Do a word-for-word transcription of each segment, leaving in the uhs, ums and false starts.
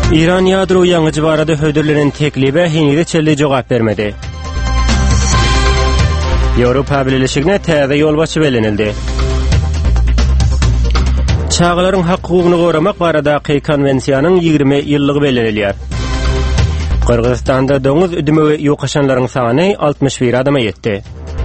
İran yadro yanıcı barada hödürlenen teklibe henüz çelli cevap vermedi. Avrupa Birleşigine täze ýolbaşy belenildi. Çağlaryň hakkygyny goramak baradaky konwensiýanyň ýigirme ýyllygy belenilýär. Kırgızstanda doňuz üdümegi ýokaşanlaryň sany altmış bir adama ýetdi.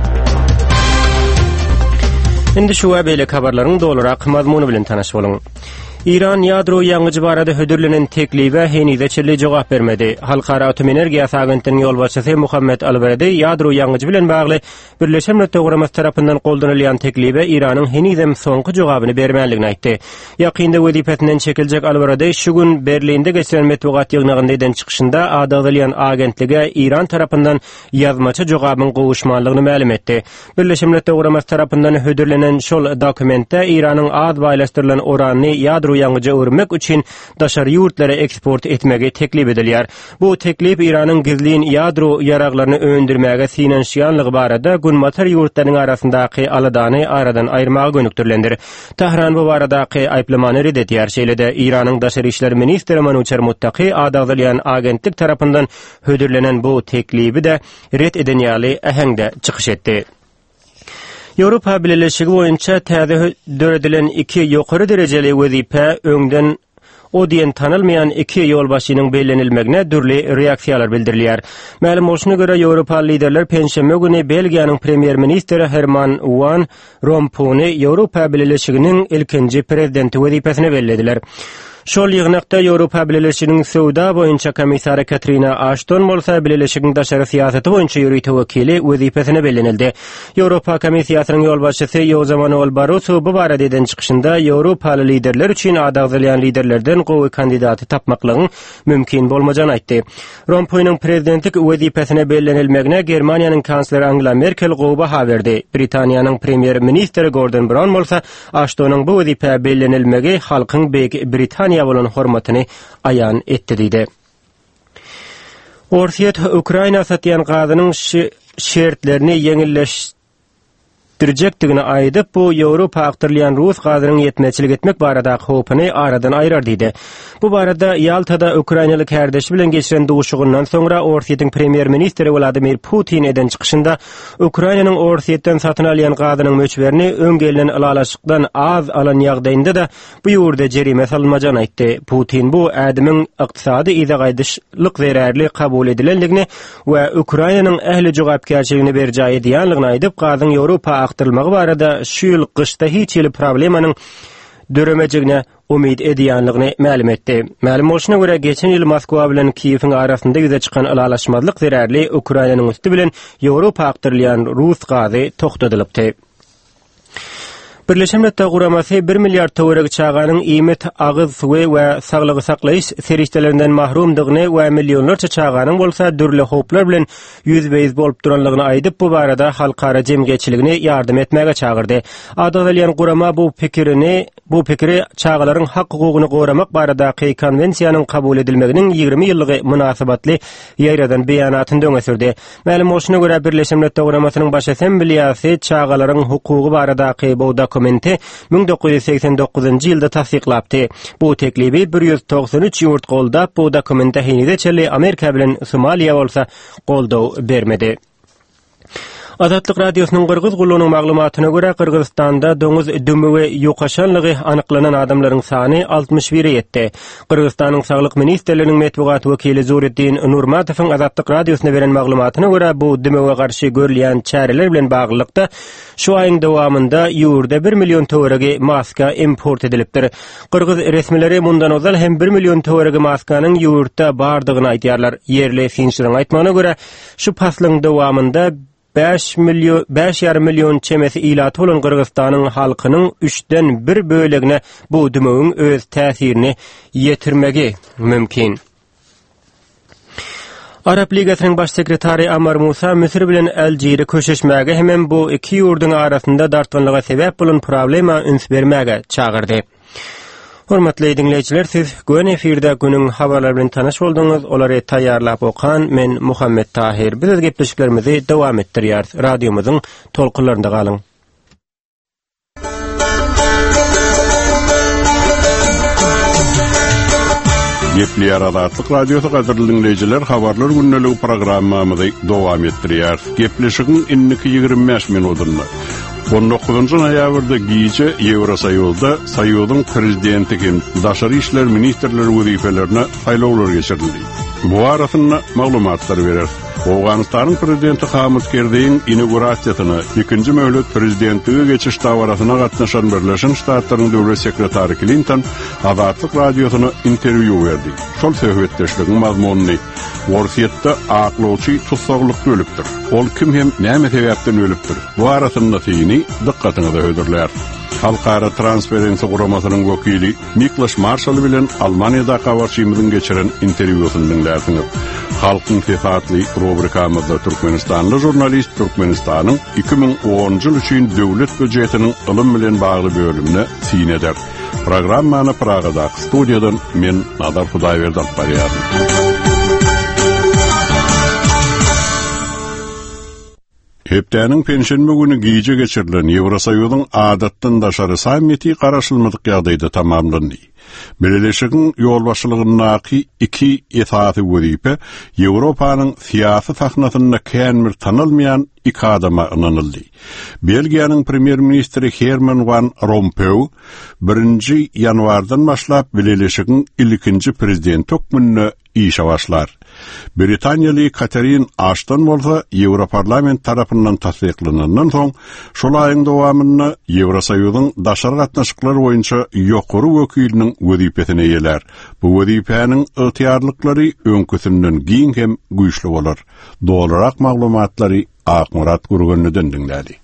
Indi şu we beýle habarlaryň dolarak mazmuny bilen tanaş boluň. İran yadro yanıcı barada hödürlenen teklibe henüz çelli cevap vermedi. Halkara Atom Energiýasy Agentliginiň ýolbaşçysy Muhammed Albarady yadro yanıcı bilen bagly Birleşen Milletler Guramasy tarapyndan goldanylýan teklibe Iranyň henüzem soňky jogabyny bermäligini aýtdy. Ýakynda wezipetinden çekiljek Albarady şu gün Berlinde geçiren metbuat ýygnagyndan çykyşynda adagylyan agentlige İran tarapyndan ýazmaça jogabyň gowuşmanlygyny ma'lum etdi. Birleşen Milletler Guramasy tarapyndan hödürlenen şol dokumentde Iranyň az baýlaşdyrylan urany yadro ýangyja örmek üçin daşary ýurtlara eksport etmegi teklip edilýär. Bu teklip Iranyň gizlin ýadro ýaraglaryny öndürmäge finansiýanlygy barada günmatar ýurtlaryň arasyndaky aladany aradan aýyrmagy gönükdirlendir. Tahran bu baradaky aýplamany red etýär. Şeýle-de Iranyň daşary işler ministri Manuçer Muttaqi adagylyan agentlik tarapyndan hödürlenen bu teklibi de red eden ýaly ähengde çykyş etdi. Avrupa Birleşigi boýunça täze döredilen iki ýokary derejeli wezipe öňden o diýen tanylmayan iki ýolbaşynyň beýlenilmegine dürli reaksiýalar bildirilýär. Ma'lum bolşuna görä Ýewropa liderler penşeme güni Belgiýanyň premier ministri Herman Van Rompuyny Ýewropa Birleşiginiň ilkinji prezidenti wezipesine bellädiler. Şol ýygnakda Ýewropa Birleşiginiň Sowda boýunça komissary Katrina Ashton bolsa Birleşigiň daşary siýasaty boýunça ýürüýte wekili wezipesine bellenildi. Ýewropa komissiýasynyň ýolbaşçysy Jose Manuel Barroso bu barada eden çykyşynda Ýewropaly liderler üçin adagylyan liderlerden gowy kandidaty tapmaklygyň mümkin bolmajagyny aýtdy. Rompuýnyň prezidentlik wezipesine bellenilmegine Germaniýanyň kansleri Angela Merkel gowy baha berdi. Britaniýanyň premier ministri Gordon Brown bolsa Ashtonyň bu wezipe bellenilmegi halkyň beýik Britaniýa bolan hormatyny aýan etdi diýdi. Orsiýet Ukraina satýan gazynyň şertlerini ýeňilleş dirjekdigini aýdyp bu Ýewropa aktyrlayan Rus gazynyň ýetmeçilik etmek barada hopyny aradan aýrar diýdi. Bu barada Ýaltada Ukrainalyk herdeşi bilen geçiren duşugyndan soňra Orsiýetiň premier ministri Vladimir Putin eden çykyşynda Ukrainanyň Orsiýetden satyn alýan gazynyň möçberini öňgelinen alalaşykdan az alan ýagdaýynda da bu ýurda jerime salynmajagyny aýtdy. Putin bu ädimiň ykdysady ýygaýdyşlyk zerärli kabul edilenligini we Ukrainanyň ähli jogapkärçiligini berjäi diýenligini aýdyp gazyň Ýewropa aktyrylmagy barada şu ýyl gyşda hiç ýyl problemanyň döremejigine umid edýänligini ma'lum etdi. Ma'lum bolşuna görä geçen ýyl Moskwa bilen Kiýewiň arasynda ýüze çykan alalaşmazlyk zerärli Ukrainanyň üstü bilen Ýewropa aktyrlayan Rus gazy toktadylypdy. Birleşen Milletler Guramasy bir milyar töwerek çağanyň iýmet, agyz suwy we saglygy saklaýyş serişdelerinden mahrumdygyny we millionlarça çağanyň bolsa dürli hoplar bilen ýüzbeýiz bolup duranlygyny aýdyp bu barada halkara jemgyýetçiligini ýardym etmäge çağırdy. Adagylyan Gurama bu pikirini bu pikiri çağalaryň hak hukugyny goramak baradaky konwensiýanyň kabul edilmeginiň ýigirme ýyllygy munasabatly ýaýradan beýanatyny öňe sürdi. Ma'lum bolşuna görä Birleşen Milletler Guramasynyň baş assambleýasy çağalaryň hukugy baradaky bu dokumenti bin dokuz yüz seksen dokuzuncu ýylda tasdiklapdy. Bu teklibi bir yüz doksan üç ýurt goldap bu dokumente henideçeli Amerika bilen Somaliýa bolsa goldaw bermedi. Azatlyk radiosynyň Kırgız gulunyň maglumatyna görä Kırgızstanda doňuz dümegi ýokaşanlygy anyklanan adamlaryň sany altmış bire ýetdi. Kırgızstanyň saglyk ministrliginiň metbuat wekili Zuriddin Nurmatowyň Azatlyk radiosyna beren maglumatyna görä bu dümege garşy görülýän çäreler bilen baglykda şu aýyň dowamında ýurda bir million töweregi maska import edilipdir. Kırgız resmileri mundan ozal hem bir million töweregi maskanyň ýurtda bardygyny aýtýarlar. Yerli finçleriň aýtmagyna görä şu paslyň dowamında beş milyon beş ýarym million çemesi ilat bolan Kırgızstanyň halkynyň üçden bir bölegine bu dümegin öz täsirini ýetirmegi mümkin. Arap Ligasynyň baş sekretary Amar Musa Misir bilen Aljeria köşeşmäge hemem bu iki ýurdun arasynda dartmanlyga sebäp bolan problema üns bermäge çağırdy. Hormatly dinleýijiler, siz gün efirde günüň habarlary bilen tanaş bolduňyz. Olary taýýarlap okan men Muhammed Tahir. Biz gepleşiklerimizi dowam etdirýär. Radiomyzyň tolkunlarynda galyň. Gepli Azatlyk Radiosu gaderly dinleyijiler, habarlar günneligi programmamyzy dowam etdirýär. Gepleşigiň inniki ýygrimi beş minutunda. on dokuzuncu noýabrda giýje Ýewrosaýyzda Saýyudyň prezidenti kim daşary işler ministrleri wezifelerini saýlawlar geçirildi. Bu arasynda maglumatlar berer. Awganystanyň prezidenti Hamid Karzaiň inaugurasiýasyny ikinji möhlet prezidentligi geçiş dawrasyna gatnaşan Birleşen Ştatlaryň döwlet sekretary Clinton Azatlyk Radiosyna interwýu berdi. Şol söhbetdeşligiň mazmunyny Warşetde aklawçy tutsaqlykda ölüpdir. Ol kim hem näme sebäpden ölüpdir? Bu arasynda syny dikkatyňizi hödürler. Halkara Transparency Guramasynyň wekili Niklas Marshall bilen Almaniýada habarçymyzyň geçiren interwýusyny dinlärsiniz. Halkyň tefatly rubrikamyzda Türkmenistanly jurnalist Türkmenistanyň iki ming onuncu ýyl üçin döwlet büdjetiniň ılym bilen bagly bölümine syn eder. Programmany Pragada studiýadan men Nadar Hudaýberdi alyp barýar. Hepdäniň penşenme güni giýje geçirilen Ýewrosaýyzyň adatdan daşary sammiti garaşylmadyk ýagdaýda tamamlandy. Birleşigiň ýolbaşçylygynyňky iki esasy wezipe Ýewropanyň syýasy sahnasyna kän bir tanylmaýan iki adama ynanyldy. Belgiýanyň premier ministri Herman van Rompuy birinji ýanwardan başlap birleşigiň ilkinji prezident hökmünde işe başlar. Britaniýaly Catherine Ashton bolsa Ýewroparlament tarapyndan tasdiqlanandan soň şol aýyň dowamyny Ýewrosaýyzyň daşary gatnaşyklary boýunça ýokary wekiliniň wezipesine ýeler. Bu wezipenin ýetiýarlyklary öňküsünden giň hem güýçli bolar. Dolarak maglumatlary Akmurat Gurgunlydan dinlädi.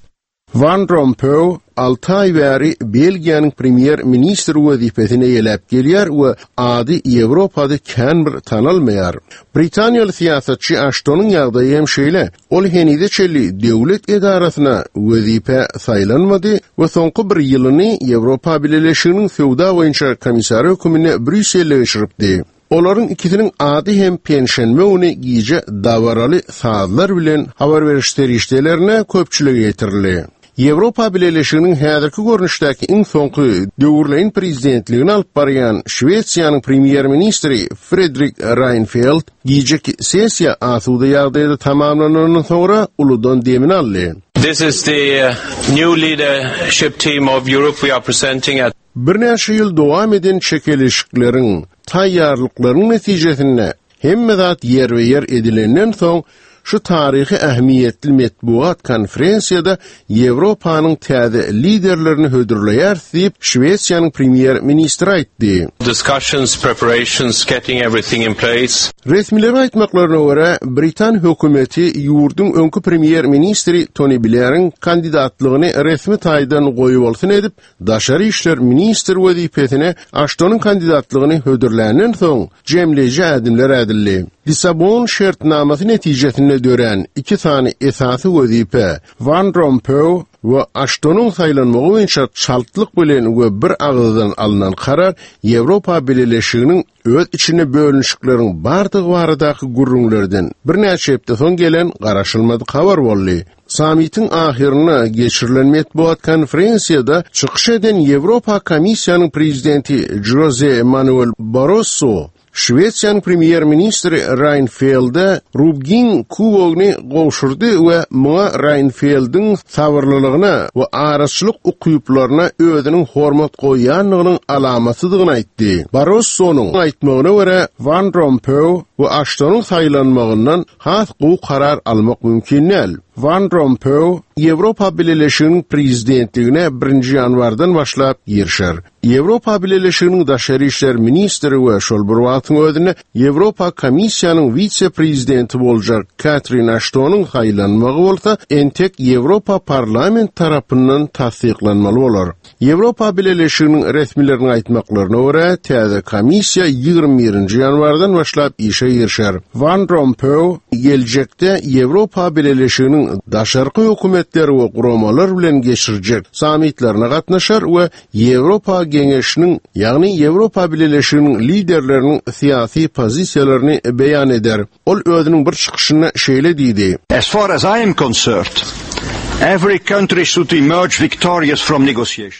Van Rompuy altı ay bäri Belgiýanyň premier ministri wezipesine ýelep gelýär we ady Ýewropada kän bir tanylmaýar. Britaniýaly siýasatçy Ashton'un ýagdaýy hem şeýle. Ol henide çelli döwlet edarasyna wezipe saýlanmady we soňky bir ýylyny Ýewropa Birleşiginiň sowda boýunça komissary hökümine Brüsselde geçiripdi. Olaryň ikisiniň ady hem penşenme güni giýje dawaraly saatlar bilen habar berişleri işlerine köpçülik ýetirildi. Ýewropa Birleşiginiň häzirki görnüşdäki iň soňky döwürleýin prezidentligini alyp barýan Şweýsiýanyň premier ministri Fredrik Reinfeldt giýjeki sessiýa asuda ýagdaýda tamamlanandan soňra uludan demin aldy. This is the uh, new leadership team of Europe we are presenting at Bir näçe ýyl dowam eden çekelişikleriň taýýarlyklaryň netijesinde hemme zat yer we yer edilenden soň şu tarihi ähmiýetli metbuat konferensiýada Ýewropanyň täze liderlerini hödürleýär diýip Şweýsiýanyň premier ministri aýtdy. Discussions, preparations, getting everything in place. Resmiler aýtmaklaryna görä, Britan hökümeti ýurduň öňkü premier ministri Tony Blair'iň kandidatlygyny resmi taýdan goýup bolsun edip, daşary işler ministri wezipesine Ashton'un kandidatlygyny hödürländen soň jemleýe adimler ädildi. Lissabon şertnamasy netijesinde dören iki tane esasy wezipe Van Rompuy we Ashton'un saýlanmagy boýunça çaltlyk bilen we bir agzydan alynan karar Ýewropa Birleşiginiň öz içine bölünüşikleriň bardygy baradaky gurrunlardan bir näçe hepde soň gelen garaşylmady habar boldy. Sammitin ahirini geçirilen metbuat konferensiýada çykyş eden Ýewropa Komissiýanyň prezidenti Jose Manuel Barroso Şweýsiýanyň premier ministri Reinfeld'e Rubgin kubogyny gowşurdy we muňa Reinfeld'iň sabrlylygyna we araçlyk ukyplaryna özüniň hormat goýanlygynyň alamatydygyny aýtdy. Barroso'nyň aýtmagyna görä Van Rompuy we Ashton'un saýlanmagyndan has gowy karar almak mümkin näl. Van Rompuy Ýewropa Birleşiginiň prezidentligine birinji ýanwardan başlap girişer. Ýewropa Birleşiginiň daşary işler ministri we şol bir wagtyň özüne Ýewropa Komissiýanyň vitse-prezidenti boljak Catherine Ashton'un saýlanmagy bolsa, entek Ýewropa parlament tarapyndan tasdiqlanmaly bolar. Ýewropa Birleşiginiň resmileriniň aýtmaklaryna görä, täze komissiýa ýygrimi birinji ýanwardan başlap işe girişer. Van Rompuy geljekde Ýewropa Birleşiginiň daşarky hökümetleri we guramalar bilen geçirjek sammitlerine gatnaşar we Ýewropa Geňeşiniň, ýagny Ýewropa Birleşiginiň liderleriniň syýasy pozisiýalaryny beýan eder. Ol özüniň bir çykyşyna şeýle diýdi. As far as I am concerned, every country should emerge victorious from negotiations.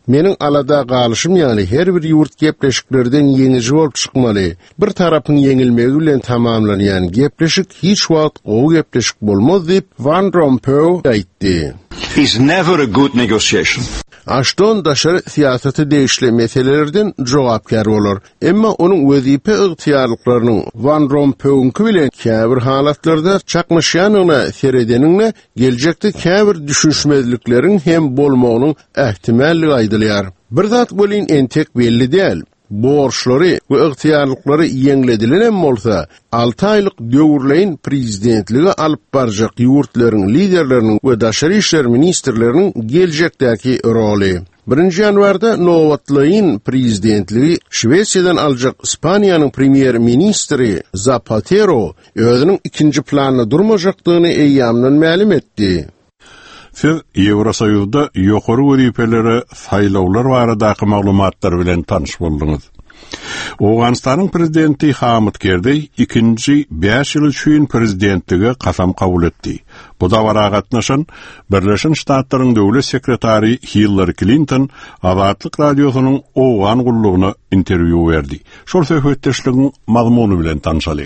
Menin alada galışım yani her bir yurt gepleşiklerden yeňici bolup çykmaly. Bir tarapyň yeňilmegi bilen tamamlanýan gepleşik hiç wagt o gepleşik bolmaz diýip Van Rompuy aýtdy. Is never a good negotiation. Aşton daşary siyasety değişle meselelerden jogapkar bolar. Emma onuň wezipe ygtyýarlyklarynyň Van Rompuy'nki bilen käbir halatlarda çakmaşýanyna seredenine geljekde käbir düşünşmezlikleriň hem bolmagynyň ähtimalligi aýdylýar. Bir zat bolyn entek belli däl. Borçlary we ygtyýarlyklary ýeňledilen bolsa, alty aýlyk döwürleýin prezidentligi alyp barjak ýurtlaryň liderleriniň we daşary işler ministrleriniň geljekdäki roly. birinji ýanwarda Novatlyň prezidentligi Şwesiýadan aljak Ispaniýanyň premier ministri Zapatero özüniň ikinji planyny durmajakdygyny eýýamdan ma'lum etdi. Siz Ýewrosoýuzda ýokary wezipelere saýlawlar baradaky maglumatlar bilen tanyş boldunuz. Owganistanyň prezidenti Hamid Karzai ikinji beş ýyl üçin prezidentligi kasam kabul etdi. Bu da wara gatnaşan Birleşen Ştatlaryň döwlet sekretary Hillary Clinton Azatlyk radiosynyň Owgan gullugyna interwýu berdi. Şol söhbetdeşligiň mazmuny bilen tanışalyň.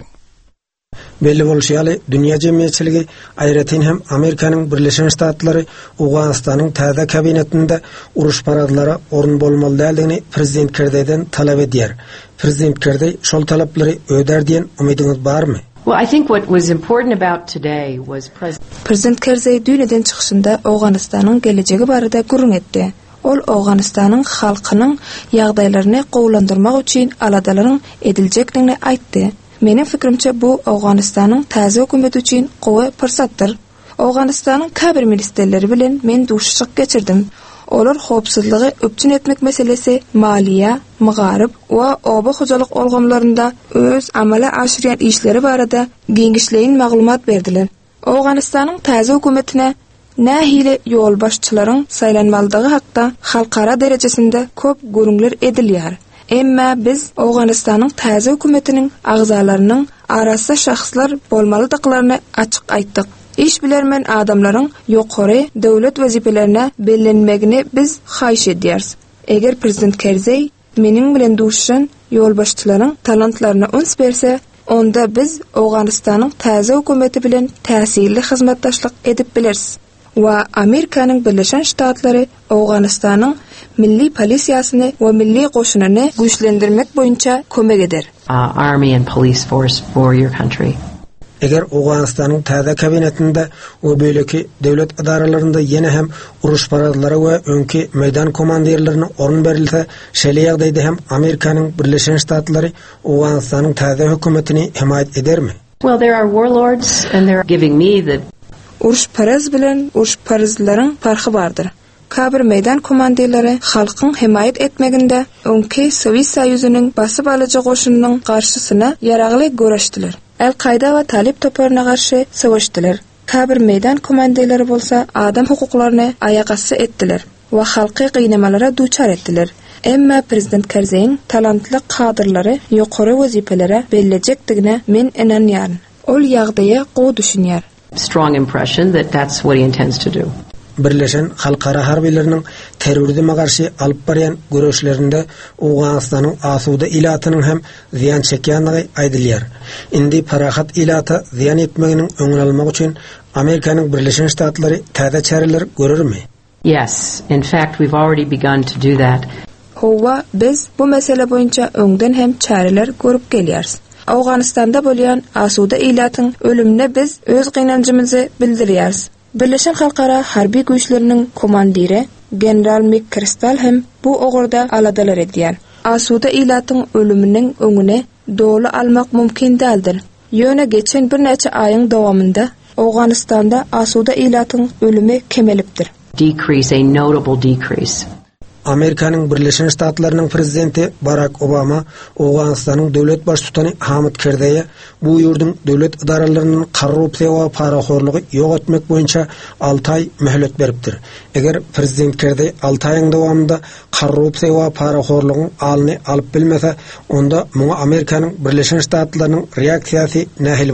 Belli bolşýaly dünýä jemgyýetçiligi aýratyn hem Amerikanyň Birleşen Ştatlary Owganistanyň täze kabinetinde uruş paradlary orun bolmaly däligini prezident Karzai'den talap edýär. Prezident Karzai şol talaplary öder diýen umidiňiz barmy? Well, I think what was important about today was President Prezident Karzai dünýeden çykyşynda Owganistanyň gelejegi barada gurrun etdi. Ol Owganistanyň halkynyň ýagdaýlaryny gowlandyrmak üçin aladalaryň ediljekdigini aýtdy. Menin fikrimçe bu Owganistanyň täze hökümeti üçin gowy pyrsatdyr. Owganistanyň käbir ministrleri bilen men duşşyk geçirdim. Olar howpsuzlygy öpçün etmek meselesi, maliýa, mygaryp we oba hojalyk organlarynda öz amala aşyrýan işleri barada geňişleýin maglumat berdiler. Owganistanyň täze hökümetine nähili ýol başçylaryň saýlanmalydygy hakda halkara derejesinde köp görüňler edilýär. Emma biz Owganistanyň täze hökümetiniň agzalarynyň arasynda şahslar bolmalydyklaryny açyk aýtdyk. İş bilermen adamlaryň ýokary döwlet wezipelerine bellenmegini biz haýyş edýäris. Eger prezident Karzai meniň bilen duşşan ýol başçylaryň talantlaryna uns berse, onda biz Owganistanyň täze hökümeti bilen täsirli hyzmatdaşlyk edip bileriz. Wa Amerikanyň Birleşen Ştatlary Owganistanyň milli polisiýasyny we milli goşunyny güýçlendirmek boýunça kömek eder. uh, army and police force for your country. Eger Owganistanyň täze kabinetinde we beýleki döwlet idaralarynda ýene hem uruş paradlary we öňki meýdan komandirlerine orun berilse, şeýle ýagdaýda hem Amerikanyň Birleşen Ştatlary Owganistanyň täze hökümetini himayet edermi? Well, there are warlords and they're giving me the Uruş paraz bilen uruş parazlaryň farky bardyr. Kabir meýdan komandirleri halkyň himayet etmeginde öňki Sowet Soýuzynyň basyp alyjy goşunynyň garşysyna ýaragly göreşdiler. El-Qaida we Talib toplaryna garşy sowuşdylar. Kabir meýdan komandirleri bolsa adam hukuklaryny aýakasy etdiler we halky gynamalara duçar etdiler. Emma prezident Karzai'ň talantly kadrlary ýokary wezipelere belläjekdigine men inanýaryn. Ol ýagdaýa gowy düşünýär. strong impression that that's what he intends to do. Birleşen halkara harbileriniň terrorizme garşy alyp barýan görüşlerinde Owganistanyň asuda ilatynyň hem ziyan çekýänligi aýdylýar. Indi parahat ilaty ziyan etmeginiň öňüni almak üçin Amerikanyň Birleşen Ştatlary täze çäreler görürmi? Yes, in fact we've already begun to do that. Howa biz bu mesele boýunça öňden hem çäreler görüp gelýäris. Owganistanda bolýan asuda ilatyň ölümine biz öz gynanjymyzy bildirýäris. Birleşen Halkara harbi güýçleriniň komandiri General McChrystal hem bu ogurda aladalar edýär. Asuda ilatyň ölüminiň öňüne dolu almak mümkin däldir. Ýöne geçen bir neçe aýyň dowamında Owganistanda asuda ilatyň ölümi kemelipdir. Decrease, a notable decrease. Amerikanyň Birleşen Ştatlarynyň prezidenti Barack Obama Owganistanyň döwlet baş tutany Hamid Karzai'ye bu ýurdun döwlet idaralarynyň korrupsiýa we paraxorlugy ýok etmek boýunça alty ay möhlet beripdir. Eger prezident Karzai alty aýyň dowamında korrupsiýa we paraxorlugyň alyny alyp bilmese, onda muňa Amerikanyň Birleşen Ştatlarynyň reaksiýasy nähil bolar.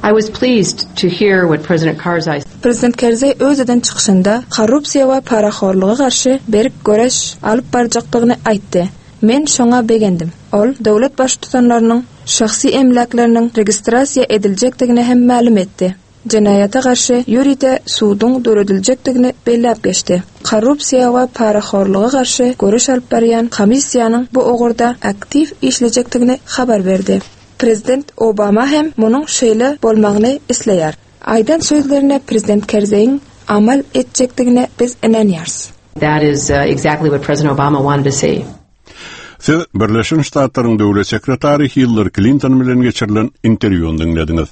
I was pleased to hear what President Karzai Prezident Karzai özüden çıkışında korrupsiya we paraxorluğa karşı berik göreş alıp barjaqdygyny aýtdy. Men şoňa begendim. Ol döwlet baş tutanlarynyň şahsy emlaklarının registrasiya ediljekdigini hem ma'lum etdi. Cinayata karşı yürüyde suudun dörediljekdigini bellap geçti. Korrupsiya we paraxorluğa karşı görüş alyp barýan komissiýanyň bu ogurda aktiv işlejekdigini habar berdi. Prezident Obama hem munyň şeýle bolmagyny isleýär. Aydan sözlerine Prezident Karzaiň amal etjekdigine biz inanýarys. That is uh, exactly what President Obama wanted to see. Siz Birleşen Ştatlaryň döwlet sekretary Hillary Clinton bilen geçirilen interwýuny dinlediňiz.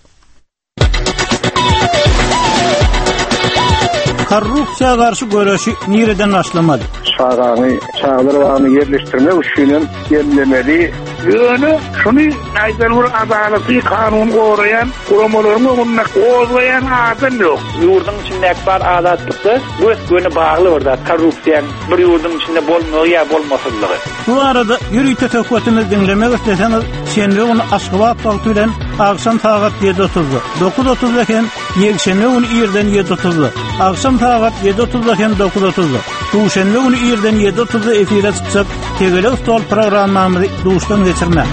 Korrupsiýa garşy görüşi nireden başlamaly? Şagany, çağlarany yerleşdirmek üçin gelmeli. Ýöne şuny aýdylýar, adalaty kanun goraýan, guramalarmy gonnak gozaýan adam ýok. Ýurdun içinde bar adatlyky göz göni bagly barda. Korrupsiýa bir ýurdun içinde bolmagy ýa bolmaslygy. Bu arada ýürüýte töhfetimiz dinlemek isteseňiz, şenbe ony Aşgabat wagty bilen akşam saat ýedi otuz, dokuz otuz eken ýekşenbe ony ýerden ýedi otuz, akşam saat ýedi otuz eken dokuz otuz. Duşenbe ony ýerden ýedi otuz efire çyksak, tegele stol programmamy duşdan geçirme.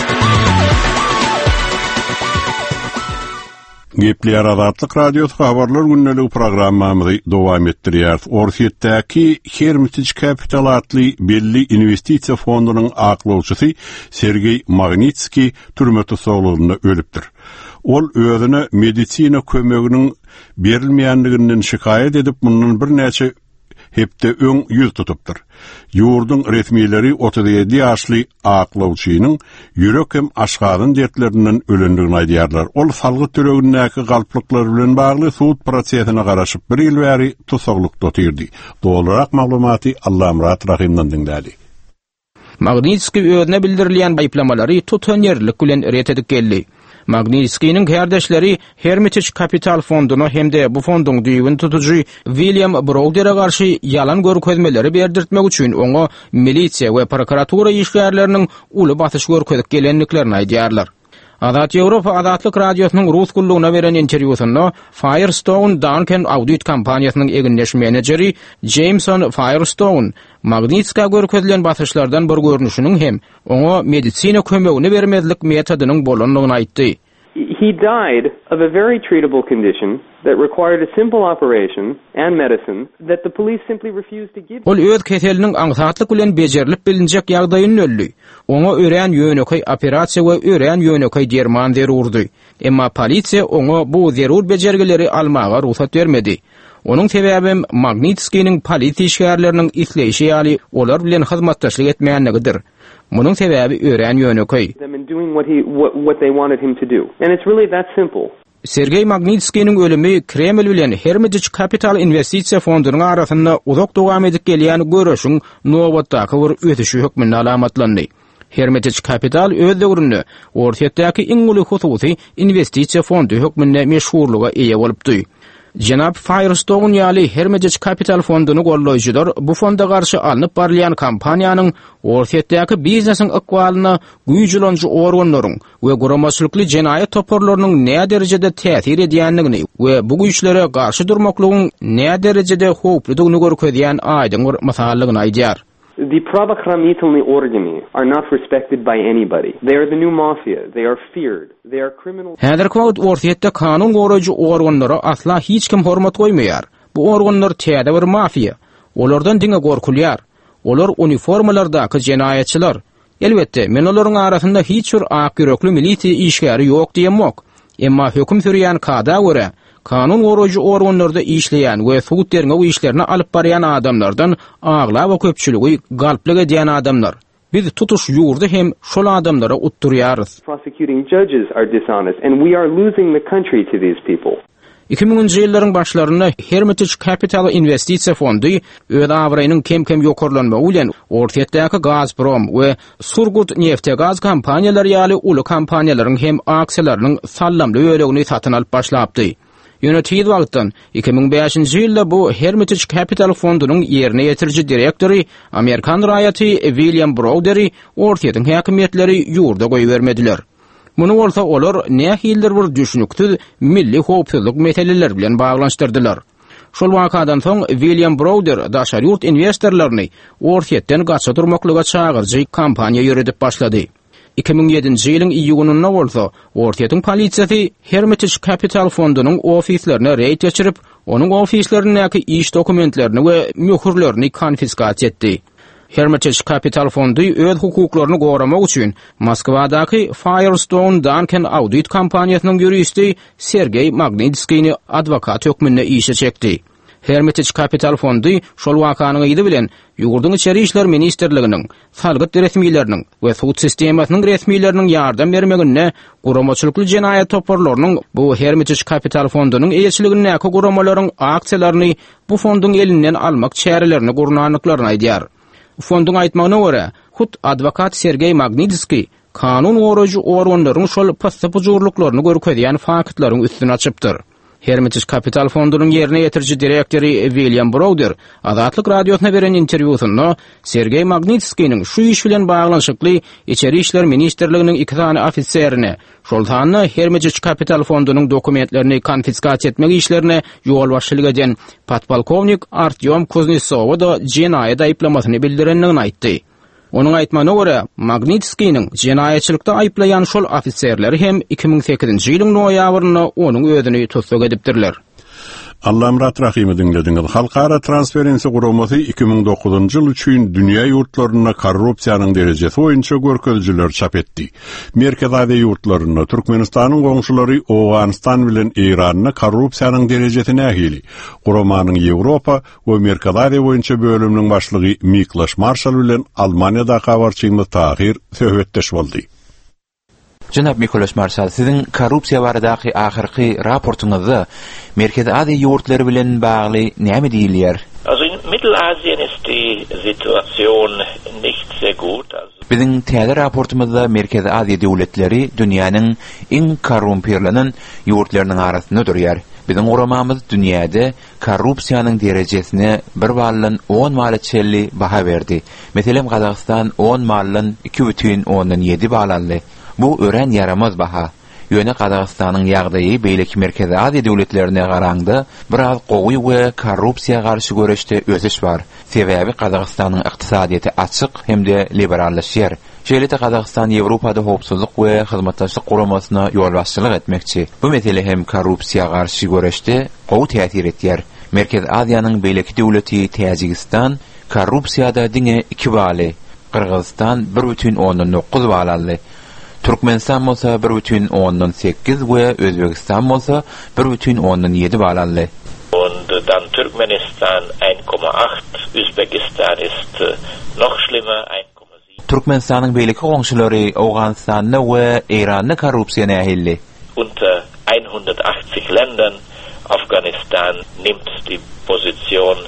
Gepli Arazatlyk radio habarlar günnelik programmamyzy dowam etdirýär. Orfiýetdäki Hermitage Capital adly belli investisiýa fondunyň aklawçysy Sergey Magnitsky türme tutulmagyna ölüpdir. Ol özüne medisina kömeginiň berilmeýänliginden şikaýet edip mundan bir näçe hepde öň ýüz tutupdyr. Ýurdun resmiýetleri otuz ýedi ýaşly aklawçynyň ýürek hem aşgaryň dertlerinden ölendigini aýdýarlar. Ol salgy töregindäki galplyklary bilen bagly suud prosesine garaşyp bir ýyl bäri tutuklukda oturdy. Dolarak maglumaty Allah Murat Rahimden dinlädi. Magnitsky özüne bildirilýän aýplamalary tutan ýerlik bilen ret edip geldi. Magnitsky'nin kardeşleri Hermitage Capital fondunu hem de bu fondun düýbün tutucu William Browder'e karşı yalan görkezmeleri berdirtmek üçin oňa milisiýa we prokuratura işgärleriniň uly batyş görkezip gelenliklerini aýdýarlar. Azat Ýewropa Azatlyk radiosynyň rus kullugyna beren interwýusynda Firestone Duncan Audit kompaniýasynyň eginleş menejeri Jameson Firestone Magnitska görkezilen batyşlardan bir görnüşiniň hem oňa medisina kömegini bermezlik metodynyň bolanlygyny aýtdy. He died of a very treatable condition that required a simple operation and medicine that the police simply refused to give. Ol öz keseliniň aňsatlyk bilen bejerilip bilinjek ýagdaýyny öldü. Oňa ören ýönekay operasiýa we ören ýönekay derman zerurdy. Emma polisiýa oňa bu zerur bejergileri almaga ruhsat bermedi. Onun sebäbi Magnitsky'nin polisiýa işgärleriniň isleýişi ýaly olar bilen hyzmatdaşlyk etmeýänligidir. Munun sebäbi ören ýönekay. Doing what he what, what they wanted him to do. And it's really that simple. Sergey Magnitsky'nin ölümi Kreml bilen Hermitage Capital Investisiýa fondunyň arasynda uzak dowam edip gelýän görüşüň nowatdaky bir ötüşi hökmüne alamatlandy. Hermitage Capital öz döwründe ortaýatdaky iň uly hususy investisiýa fondu hökmüne meşhurluga eýe bolupdy. Janab Firestone ýaly Hermitage Capital fonduny golloýjylar bu fonda garşy alınıp barýan kampaniýanyň ortaýatdaky biznesiň ykwalyna güýjülenji organlaryň we guramaçylykly jenaýat toporlarynyň näme derejede täsir edýänligini we bu güýçlere garşy durmaklygyň näme derejede howpludygyny görkezýän aýdyň bir masallygyny aýdýar. The pravoohranitelny organi are not respected by anybody. They are the new mafia. They are feared. They are criminal. Häzirki wagt ortaýatda kanun goraýjy organlara asla hiç kim hormat goýmaýar. Bu organlar täze bir mafia. Olardan diňe gorkulýar. Olar uniformalardaky jenaýatçylar. Elbetde men olaryň arasynda hiç bir ak ýürekli milisiýa işgäri ýok diýemok. Emma höküm sürýän kada görä kanun goraýjy organlarda işleýän we suwutlaryň o işlerini alyp barýan adamlardan agla we köpçüligi galplyk edýän adamlar. Biz tutuş ýurdy hem şol adamlara utturýarys. Prosecuting judges are dishonest and we are losing the country to these people. iki miňinji ýyllaryň başlarynda Hermitage Capital Investisiýa fondy öz awraýynyň kem-kem ýokarlanmagy bilen ortaýatdaky Gazprom we Surgut Neftgaz kompaniýalary ýaly uly kompaniýalaryň hem aksiýalarynyň sallamly ölegini satyn alyp başlapdy. Ýönetim wagtdan iki miň beşinji ýylda bu Hermitage Capital fondunyň ýerine ýetirji direktori Amerikan raýaty William Browder'i ortaýatyň häkimetleri ýurda goýbermediler. Muny bolsa olar nähildir bir düşünükdi milli howpsuzlyk meseleleri bilen baglanşdyrdylar. Şol wakadan soň William Browder daşary ýurt investorlaryny ortiýetden gaça durmaklyga çagyrjy kampaniýa ýöredip başlady. iki ming ýedinji ýylyň iýgunynda bolsa, ortiýetiň polisiýasy Hermitage Capital fondunyň ofislerine reýd geçirip, onuň ofislerindäki iş dokumentlerini we möhürlerini konfiskasiýa etdi. Hermitage Capital fondu öz hukuklaryny goramak üçin Moskwadaky Firestone Duncan Audit kompaniýasynyň ýuristi Sergey Magnitskyny adwokat hökmünde işe çekdi. Hermitage Capital fondu şol wakanyň ýyly bilen ýurdun içeri işler ministerliginiň, salgyt resmiýetleriniň we suwt sistemasynyň resmiýetleriniň ýardam bermegine guramaçylykly jenaýat toparlarynyň bu Hermitage Capital fondunyň eýetçiligindäki guramalaryň aksiýalaryny bu fonduň elinden almak çärelerini gurnanyklaryny aýdýar. Fondun aýtmagyna görä, hut adwokat Sergey Magnitsky kanun goraýjy organlaryň şol passapujurlyklaryny görkezýän faktlaryň üstüne açypdyr. Hermitage Capital fondunyň ýerine ýetirji direktori William Browder Azatlyk radiosyna beren interwýusynda Sergey Magnitskynyň şu iş bilen baglanşykly içeri işler ministerliginiň iki tane ofitserine, şol tanyny Hermitage Capital fondunyň dokumentlerini konfiskasiýa etmek işlerine ýol başçylyk eden podpolkownik Artyom Kuznetsov da jenaýat aýplamasyny bildirenligini aýtdy. Onuň aýtmagyna görä, Magnitskynyň jenaýatçylykda aýplaýan şol ofitserleri hem iki ming sekizinji ýylyň noýabrynda onuň özüni tutsak edipdirler. Allah Murat Rahimi dinlediňiz. Halkara Transparency Guramasy iki ming dokuzunji ýyl üçin dünýä ýurtlaryna korrupsiýanyň derejesi boýunça görkezjiler çap etdi. Merkez Aziýa ýurtlaryna Türkmenistanyň goňşulary Owganistan bilen Iranyň korrupsiýanyň derejesine nähili. Guramanyň Ýewropa we Merkez Aziýa boýunça bölüminiň başlygy Miklos Marshall bilen Almaniýada habarçymyz Tahir söhbetdeş boldy. Jänab Miklos Marshall, siziň korrupsiýa baradaky ahyrky raportuňyzda Merkez Aziýa ýurtlary bilen bagly näme diýilýär? Also in Mittelasien ist die Situation nicht sehr gut. Biziň täze raportumyzda Merkez Aziýa döwletleri dünýäniň iň korrumpirlanan ýurtlarynyň arasynda durýar. Biziň guramamyz dünýäde korrupsiýanyň derejesine bir ballan on mala çelli baha berdi. Meselem Gazagystan on mallan iki бүтүн ondan ýedi balanly. Bu ören yaramaz baha. Ýöne Gazagystanyň ýagdaýy beýleki Merkez Aziýa döwletlerine garangda biraz gowy we korrupsiýa garşy göreşde öziş bar. Sebäbi Gazagystanyň ykdysadyety açyk hemde liberallaşýar. Şeýle Gazagystan Ýewropada howpsuzlyk we hyzmatdaşlyk guramasyna ýol başçylyk etmekçi. Bu mesele hem korrupsiýa garşy göreşde gowy täsir etýär. Merkez Aziýanyň beýleki döwleti Täjikistan korrupsiýada diňe iki baly. Kırgızistan bir бүтүн ondan dokuz balanly. Türkmenistan bolsa bir бүтүn ondan sekiz we Özbekistan bolsa bir бүтүn ondan ýedi balanly. Und dann Turkmenistan eins Komma acht, Özbekistan ist noch schlimmer eins Komma sieben. Türkmenistanyň beýleki goňşulary Owganistanyň we Iranyň korrupsiýa nähilli. Unter hundertachtzig Ländern Afghanistan nimmt die Position.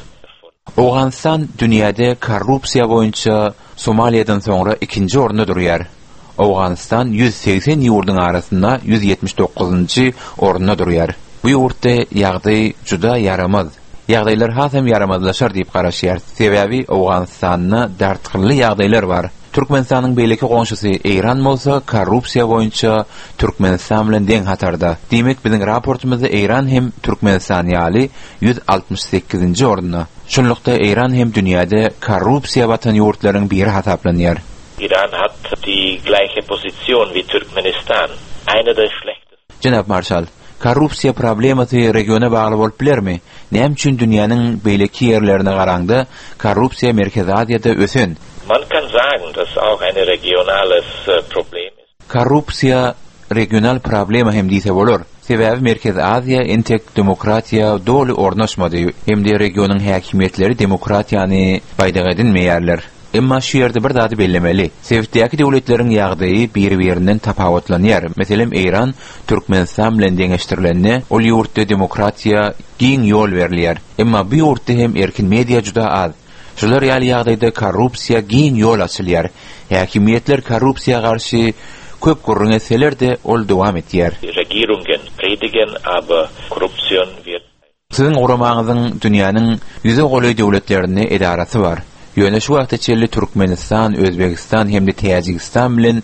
Owganistan dünýäde korrupsiýa boýunça Somaliýadan soňra ikinji orunda durýar. Owganistan yüz seksen ýurduň arasynda yüz ýetmiş dokuzunji orunda durýar. Bu ýurtda ýagdaý juda yaramaz. Ýagdaýlar hasam yaramazlaşar diýip garaşýar. Sebäbi Owganistanyň dartykly ýagdaýlar bar. Türkmenistanyň beýleki goňşusy Iran bolsa korrupsiýa boýunça Türkmenistan bilen deň hatarda. Diýmek biziň raportumyzda Iran hem Türkmenistan ýaly yüz altmış sekizinji orunda. Şonlukda Iran hem dünýäde korrupsiýa batan ýurtlaryň biri hasaplanýar. Iran hat die gleiche Position wie Turkmenistan. Eine der schlechtesten. Jänab Marshall, korrupsiýa problemasy regiona bagly bolup bilermi? Näme üçin dünýäniň beýleki ýerlerine garangda korrupsiýa Merkez Aziýada ösen? Man kann sagen, dass auch ein regionales Problem ist. Korrupsiýa regional problema hem diýse bolar. Sebäbi Merkez Aziýa entek demokratiýa doly ornaşmady. Hem de regionyň häkimetleri demokratiýany baýdaga edinmeýärler. Emma şu ýerde bir zady bellemeli. Sevdäki döwletleriň ýagdaýy bir-birinden tapawutlanýar. Meselem Iran, Türkmenistan bilen deňeşdirilende, ol ýurtda demokratiýa giň ýol berilýär. Emma bu ýurtda hem erkin media juda az. Şular ýaly ýagdaýda korrupsiýa giň ýol açylýar. Häkimetler korrupsiýa garşy köp gurrun etseler de ol dowam etýär. Regierungen predigen, aber Korruption wird. Siziň guramaňyzyň dünýäniň ýüze goly döwletlerine edarasy bar. Ýöne şu wagtda çelli Türkmenistan, Özbekistan hemde Täjikistan bilen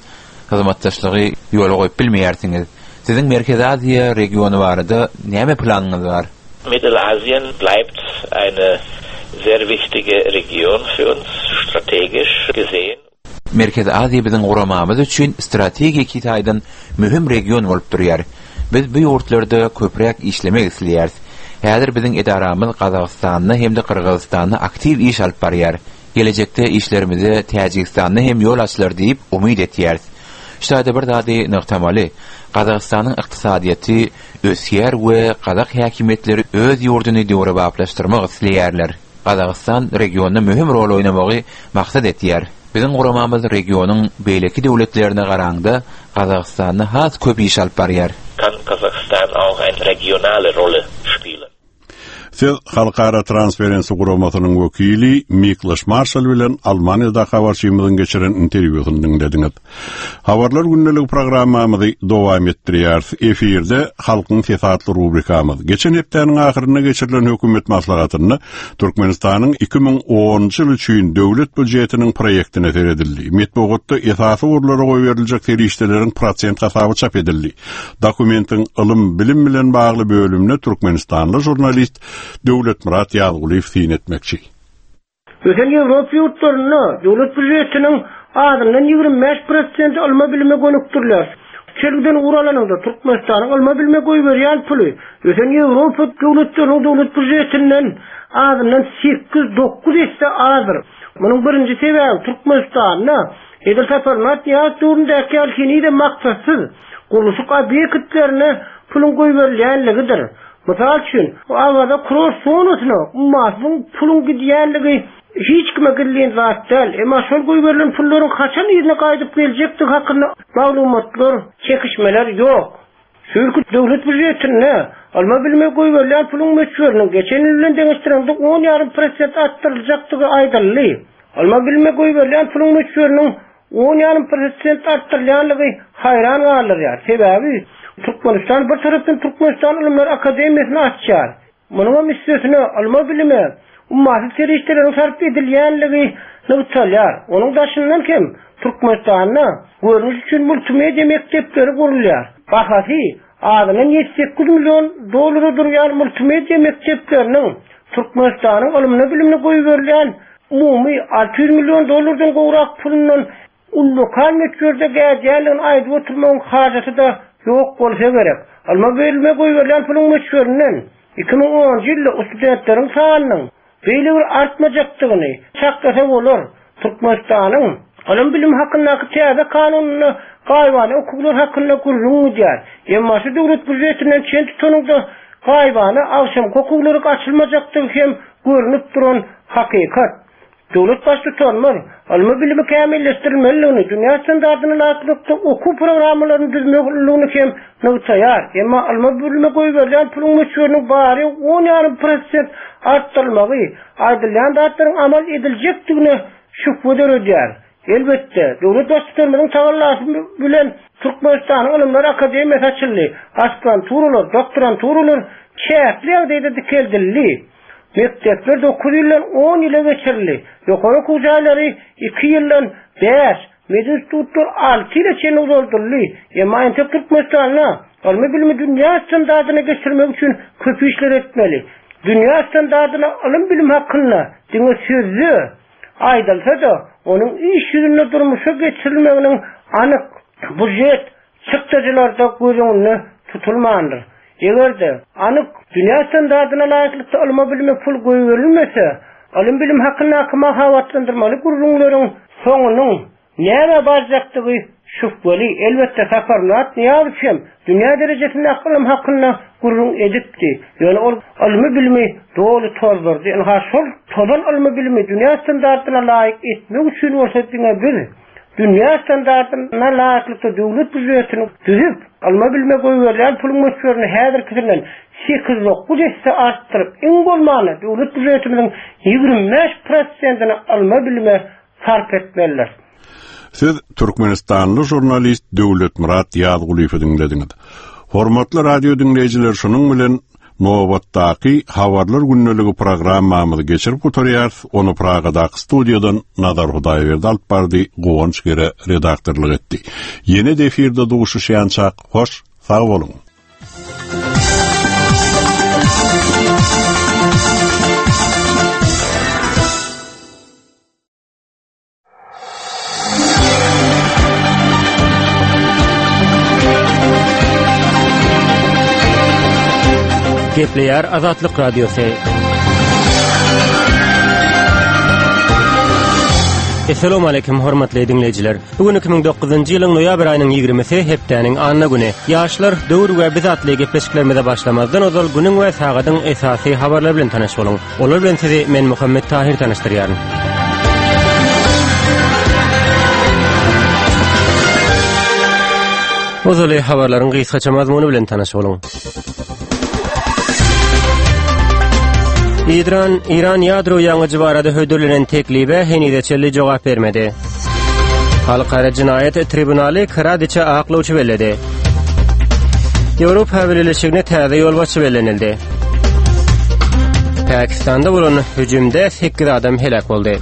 hyzmatdaşlygy ýola goýup bilmeýärsiňiz. Siziň Merkez Aziýa regiony barada näme planyňyz bar? Mittelasien bleibt eine sehr wichtige Region für uns, strategisch gesehen. Merkez Aziýa biziň guramamyz üçin strategik ýytaýdan mühim region bolup durýar. Biz bu ýurtlarda köprek işlemek isleýäris. Häzir biziň edaramyz Gazagystanyny hem de Kyrgyzstanyny aktiv iş alyp barýar. Gelecekde işlerimizi Täjikistanyny hem ýol açylar diýip umyt etýäris. Şeýle bir zady nöktemaly, Gazagystanyň ykdysadyýaty ösýär we Gazak häkimetleri öz ýurduny döwre baplaşdyrmak isleýärler. Gazagystan regionda mühim rol oynamagy maksat etýär. Biziň guramamyz regionyň beýleki döwletlerine garaganda Gazagystanyny has köp iş alyp barýar. Kann Kasachstan auch eine regionale Rolle spielen. Siz Halkara Transparency Guramasynyň wekili Miklos Marshall bilen Almaniýada habarçymyzyň geçiren interwýusyny dinlediňiz. Habarlar gündelik programmamyzy dowam etdirýär. Efirde halkyň sesatly rubrikamyz. Geçen hepdeniň ahyryna geçirilen hökümet maslahatyny Türkmenistanyň iki ming onunçy ýyl üçin döwlet budjetiniň proýektine seredildi. Metbuatda esasy urlara goýup beriljek serişdeleriň prosent hasaby çap edildi. Dokumentiň ilm bilim bilen bagly bölümine Türkmenistanly jurnalist Döwlet Murat Ýazguliýew syn etmekçi. Öten Ýewropa ýurtlaryna döwlet budjetiniň adynyň ýigirme beş prosent alma bilime gönükdirler. Çelgiden uralanynda Türkmenistanyň alma bilime goýup berýän puly öten Ýewropa döwletlerining döwlet budjetinden adynyň sekiz dokuz esse azdyr. Munyň birinji sebäbi Türkmenistanyň edil saparmat ýa-da alkini de maksatsız gurulşyk obyektlerini pulun goýup berýänligidir. Misal üçin, awada cross zonasyna ummatlyň pulun gidýänligi hiç kime gillen zat däl. Emma şol goýup berilen pullaryň kaçan ýerine gaýdyp geljekdi hakynda maglumatlar, çekişmeler ýok. Şürkü döwlet budjetine alma bilme goýup berilen pulun meçhurlygyny geçen ýyl bilen deňiştirende on ýarım prosent artdyryljakdygy aýdyldy. Alma bilme goýup berilen pulun meçhurlygyny on ýarım prosent artdyrylýanlygy hayran galýar. Sebäbi Türkmenistan bir tarafdan Türkmenistan Ilimler Akademiýasyny açýar. Munyň missiýasyny alma bilime, ummaty serişdeleriň sarf edilýänligi nöwtalýar. Onuň daşyndan kim Türkmenistanyň görnüş üçin multimedia mekdepleri gurulýar. Bahasy adynyň ýetmiş sekiz million dollary durýan multimedia mekdepleriniň Türkmenistanyň ilmine bilimine goýup berilýän umumy altı yüz million dollardan gowrak pulundan lokal meçhurde gädýärligini aýdyp oturmagyň hajaty da ýok bolsa gerek. Alma bilime goýup berilen pulun meçhurinden iki ming onunçy ýylda studentleriň sanynyň beýle bir artmajakdygyny çakkasa bolar. Türkmenistanyň ilim bilim hakyndaky täze kanunyny gaýbany hukuklar hakynda gurulýar. Emma şu döwlet budjetinden çen tutanygda gaýbany awşam hukuklary açylmajakdygy hem görünip duran hakykat. Döwlet baş tutanlar alma bilimi kämilleşdirilmeliligini, dünýä standardyna laýyklykda oku programmalaryny düzmekligini hem nöwtaýar. Emma alma bilime goýup berilen pulun meçhurinyň bary on ýarym prosent artdyrylmagy aýdylýan datlaryň amal ediljekdigine şüphe edýär. Elbetde döwlet baş tutanlaryň tagallasy bilen Türkmenistanyň Ilimler Akademiýasy açyldy. Aspiranturalar, doktoranturalar çäpli dikeldi. Mektepler dokuz ýyldan on ýyla geçirildi. Ýokary okuw jaýlary iki ýyldan beş, medeni institutlar altı ýyla çen uzatyldy. Emma Türkmenistanyň alma bilimi dünýä standardyna geçirmek üçin köp işler etmeli. Dünýä standardyna ilim bilim hakynda diňe sözü aýdylsa-da, onuň iş ýüzünde durmuşa geçirilmeginiň anyk budjet çykdyjylarda gözüňde tutulmandyr. Egerde anyk dünýä standardyna laýyklykda alma bilime pul goýup berilmese, ilim bilim hakynda mahawatlandyrmaly gurulmaryň soňunyň näme barjakdygy şüpheli. Elbetde saparlat ýa-da dünýä derejesinde ilim hakynda gurulun edipdi. Ýöne ol alma bilimi dolu tozurdy. Ýani şol tozan alma bilimi dünýä standardyna laýyk etmek üçin görsetdiňe bir dünýä standardyna laýyklykda döwlet budjetini düzüp alma bilime goýup berilen pulun meçhurini häzirkinden sekiz dokuz esse artdyryp iň bolmany döwlet budjetiniň ýigirme beş prosentini alma bilime sarf etmeliler. Siz Türkmenistanly jurnalist Döwlet Murat Ýazguliýew dinlediňiz. Hormatly radio dinleýijiler, şunuň bilen Novatdaki Havarlar Günnöligi programmamyzy geçirip oturýar. Onu Pragadaky studiýadan Nazar Hudaýberdi alyp bardy, Gowanç gere redaktorlyk etdi. Ýene de efirde duşuşýançak, hoş, sag bolun. Gepleýär Azatlyk Radiosy. Assalamu alaykum hormatly dinleýijiler. Bugün iki ming dokuzunçy ýylyň noýabr aýynyň ýigrimisi hepdeniň anyny güni. Ýaşlar döwür we bizatly gepleşiklerimize başlamazdan ozal günüň we sagatyň esasy habarlar bilen tanaş boluň. Olar bilen sizi men Muhammed Tahir tanaşdyrýaryn. Ozal habarlaryň gysgaça mazmuny bilen tanaş boluň. İran, İran ýadro ýangyjy barada hödürlenen teklibe henideçeli jogap bermedi. Halkara Jinaýat Tribunaly Karadiçe aklawçy beledi. Ýewropa Birleşigine täze ýolbaşçy belenildi. Pakistanda bolan hüjümde sekiz adam helak boldy.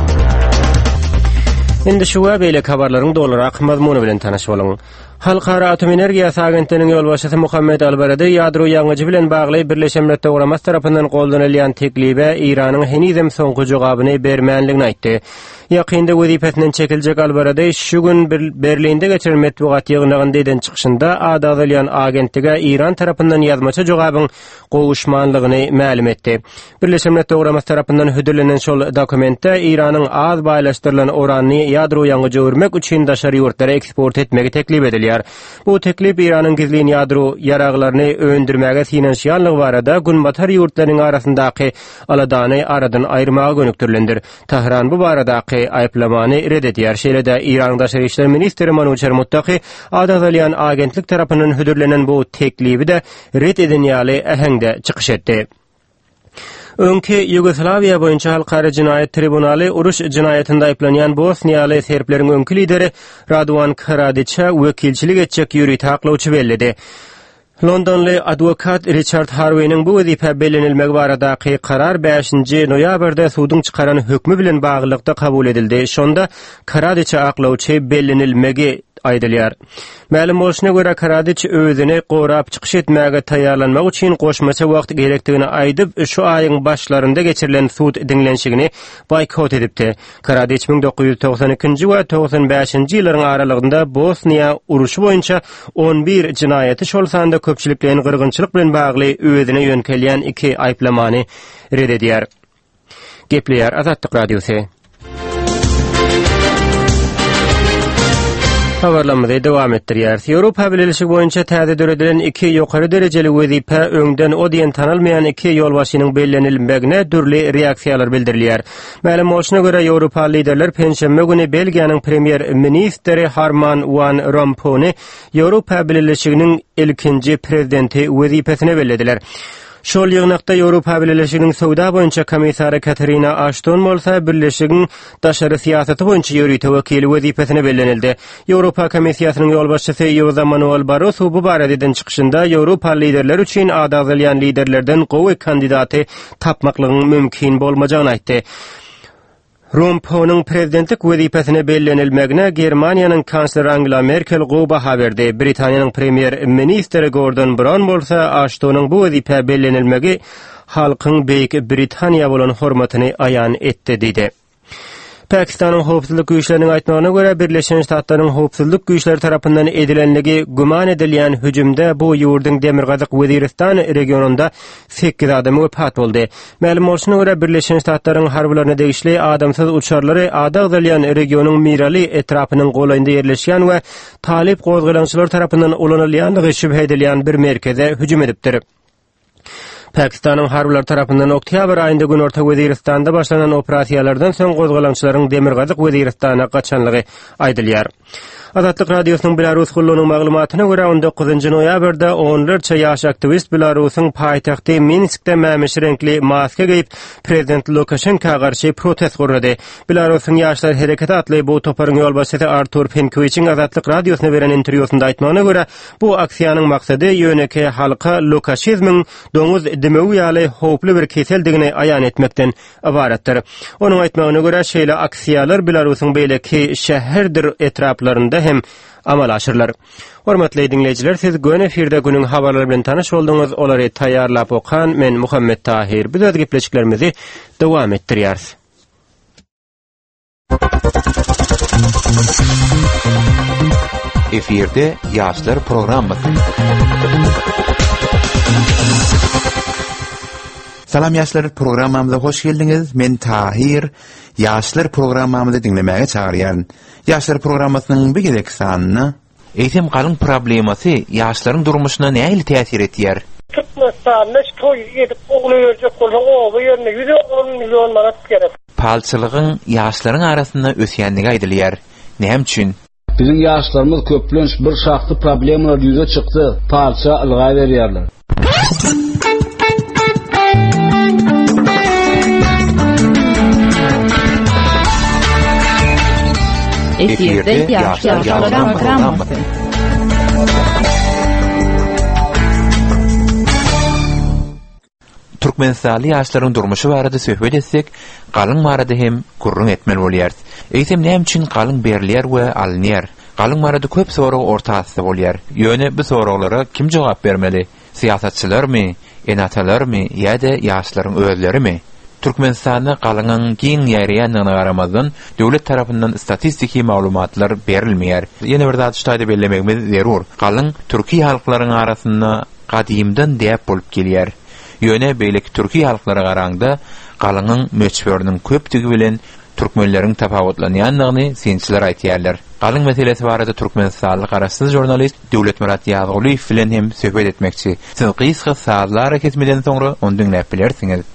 Indi şu we beýle habarlaryň dolarak mazmuny bilen tanaş boluň. Halkara Atom Energiýasy Agentliginiň ýolbaşçysy Muhammed Albarady ýadro ýangyjy bilen bagly Birleşen Milletler Guramasy tarapyndan goldanylýan teklibe İranyň henizem soňky jogabyny bermänligini aýtdy. Ýakynda wezipesinden çekiljek Albarady şu gün Berlinde geçiren medeniýet ýygnagynda eden çykyşynda adadylýan agentlige İran tarapyndan ýazmaça jogabyň gowuşmanlygyny ma'lum etdi. Birleşen Milletler Guramasy tarapyndan hödürlenen şol dokumentde İranyň az baýlaşdyrylan urany ýadro ýangyjy örmek üçin daşary ýurtlara eksport etmegi teklip edilýär. Bu teklip İranyň gizli ýadro ýaraglaryny öndürmäge finansiýallygy barada günbatar ýurtlarynyň arasyndaky aladany aradan aýyrmaga gönükdirilendir. Tahran bu baradaky aýplamany red edýär. Şeýle-de İran Daşary işler ministri Manucher Muttaqi adadylýan agentlik tarapyndan hödürlenen bu teklibi de red edenýäli ähengde çykyş etdi. Öňki Ýugoslawiýa boýunça Halkara Jinaýat Tribunaly uruş jinaýatynda aýplanýan Bosniýaly serpleriň öňki lideri Radovan Karadiçe wekilçilik etjek ýüri taklawçy bellidi. Londonly adwokat Richard Harvey'nin bu wezipe belenilmegi baradaky karar beşinji noýabrda sudyň çykaran hökmü bilen baglykda kabul edildi. Şonda Karadiçe aklawçy belenilmegi aýdylýar. Ma'lum bolşuna görä Karadiç özüni gorap çykyş etmäge taýýarlanmak üçin goşmaça wagt gerekdigini aýdyp, şu aýyň başlarynda geçirilen sud dinlenşigini boykot edipdi. Karadiç bin dokuz yüz togsan ikinji we togsan beşinji ýyllaryň aralygynda Bosniýa uruşy boýunça on bir jinaýaty şol sanda köpçüliklerin gyrgynçylyk bilen bagly özüne ýönkelýän iki aýplamany red edýär. Gepleýär Azatlyk Radiosy. Habarlamada dowam etdirýär. Ýewropa Birleşigi boýunça täze döredilen iki ýokary derejeli wezipe öňden o diýen tanylmaýan iki ýolbaşçynyň bellenilmegine dürli reaksiýalar bildirilýär. Ma'lum bolşuna görä Ýewropa liderler penşenme güni Belgiýanyň premier ministri Herman Van Rompuyny Ýewropa Birleşiginiň ilkinji prezidenti wezipesine bellediler. Şol ýygnakda Ýewropa Birleşiginiň sowda boýunça komissary Katarina Ashton bolsa Birleşigiň daşary siýasaty boýunça ýörüýte wekili wezipesine bellenildi. Ýewropa Komissiýasynyň ýolbaşçysy Jose Manuel Barroso bu barada eden çykyşynda Ýewropa liderleri üçin adadylýan liderlerden gowy kandidaty tapmaklygyň mümkin bolmajagyny aýtdy. Rompuynyň prezidentlik wezipesine bellenilmegine Germaniýanyň kansleri Angela Merkel gowy baha berdi. Britaniýanyň premier ministri Gordon Brown bolsa Ashtonyň bu wezipe bellenilmegi halkyň Beýik Britaniýa bolan hormatyny aýan etdi dedi. Pakistanyň howpsuzlyk güýçleriniň aýtmagyna görä Birleşen Ştatlaryň howpsuzlyk güýçleri tarapyndan edilenligi guman edilýän hüjümde bu ýurduň Demirgazyk Weziristan regionunda sekiz adam wepat boldy. Ma'lum bolşuna görä Birleşen Ştatlaryň harbylaryna degişli adamsız uçarlary adagdalýan regionyň Mirali etrapynyň golaýynda ýerleşýän we talip gozgalançylar tarapyndan ulanylýanlygy şübhe edilýän bir merkeze hüjüm edipdir. Pakistanyň harbylar tarapyndan oktyabr aýynda Günorta Weziristanda başlanan operasiýalardan soň gozgalançylaryň Demirgazyk Weziristana gaçanlygy aýdylýar. Azatlyk radiosynyň Belarus gullunyň maglumatyna görä on dokuzunçy noýabrda onlarça ýaş aktivist Belarusyň paýtagty Minskde mämiş renkli maska giyip prezident Lukashenka garşy protest gurrady. Belarusyň ýaşlar hereketi atly bu toparyň ýolbaşçysy Artur Penkoviçiň Azatlyk radiosyna beren interwýusynda aýtmagyna görä, bu aksiýanyň maksady ýöneki halka Lukasizmiň doňuz demewi ýaly howply bir keseldigini aýan etmekden ibaratdyr. Onuň aýtmagyna görä şeýle aksiýalar Belarusyň beýleki şäherdir etraplarynda hem amal aşyrlar. Hormatly dinleýijiler, siz gön efirde günüň habarlary bilen tanyş bolduňyz. Olary taýýarlap okan men Muhammed Tahir. Biz öz gepleşiklerimizi dowam etdirýäris. Efirde ýaşlar programmasy. Salam ýaşlar, programmamyza hoş geldiňiz. Men Tahir. Ýaşlar programmamyzy dinlemäge çagyrýan. Ýaşlar programmasynyň bir gelek sanyny eýtem galyň problemasy ýaşlaryň durmuşyna nähili täsir etýär? Türkmenistan'da toy edip oğlayacak olan o yerine yüz on milyon manat gerek. Palçylygyň ýaşlaryň arasynda ösýänligi aýdylýar. Näme üçin? Bizim ýaşlarymyz köplenç bir şahsy problemler ýüze çykdy. Palça ılga berýärler. Efirde ýaşlar programmasy. Türkmenistanly ýaşlaryň durmuşy barada söhbet etsek, galyň barada hem gurrun etmeli bolýar. Eýsem näme üçin galyň berilýär we alynýar? Galyň barada köp sorag ortasynda bolýar. Ýöne bu soraglara kim jogap bermeli? Siýasatçylarmy, enatalarmy ýa-da ýaşlaryň özlerimi? Türkmenistanda galynyň giň ýaýrýanyna garamazdan döwlet tarapyndan statistiki maglumatlar berilmeýär. Ýene bir zat şeýle bellemegimiz zerur. Galyň türki halklarynyň arasynda gadymdan diýip bolup gelýär. Ýöne beýleki türki halklary garaňda galynyň möçberiniň köpdigi bilen türkmenleriň tapawutlanýanlygyny synçylar aýtýarlar. Galyň meselesi barada Türkmenistanly garaşsyz jurnalist Döwlet Murat Ýazyguly bilen hem söhbet etmekçi. Siz gysga saatlar hareket bilen soňra onu dinläp bilersiňiz.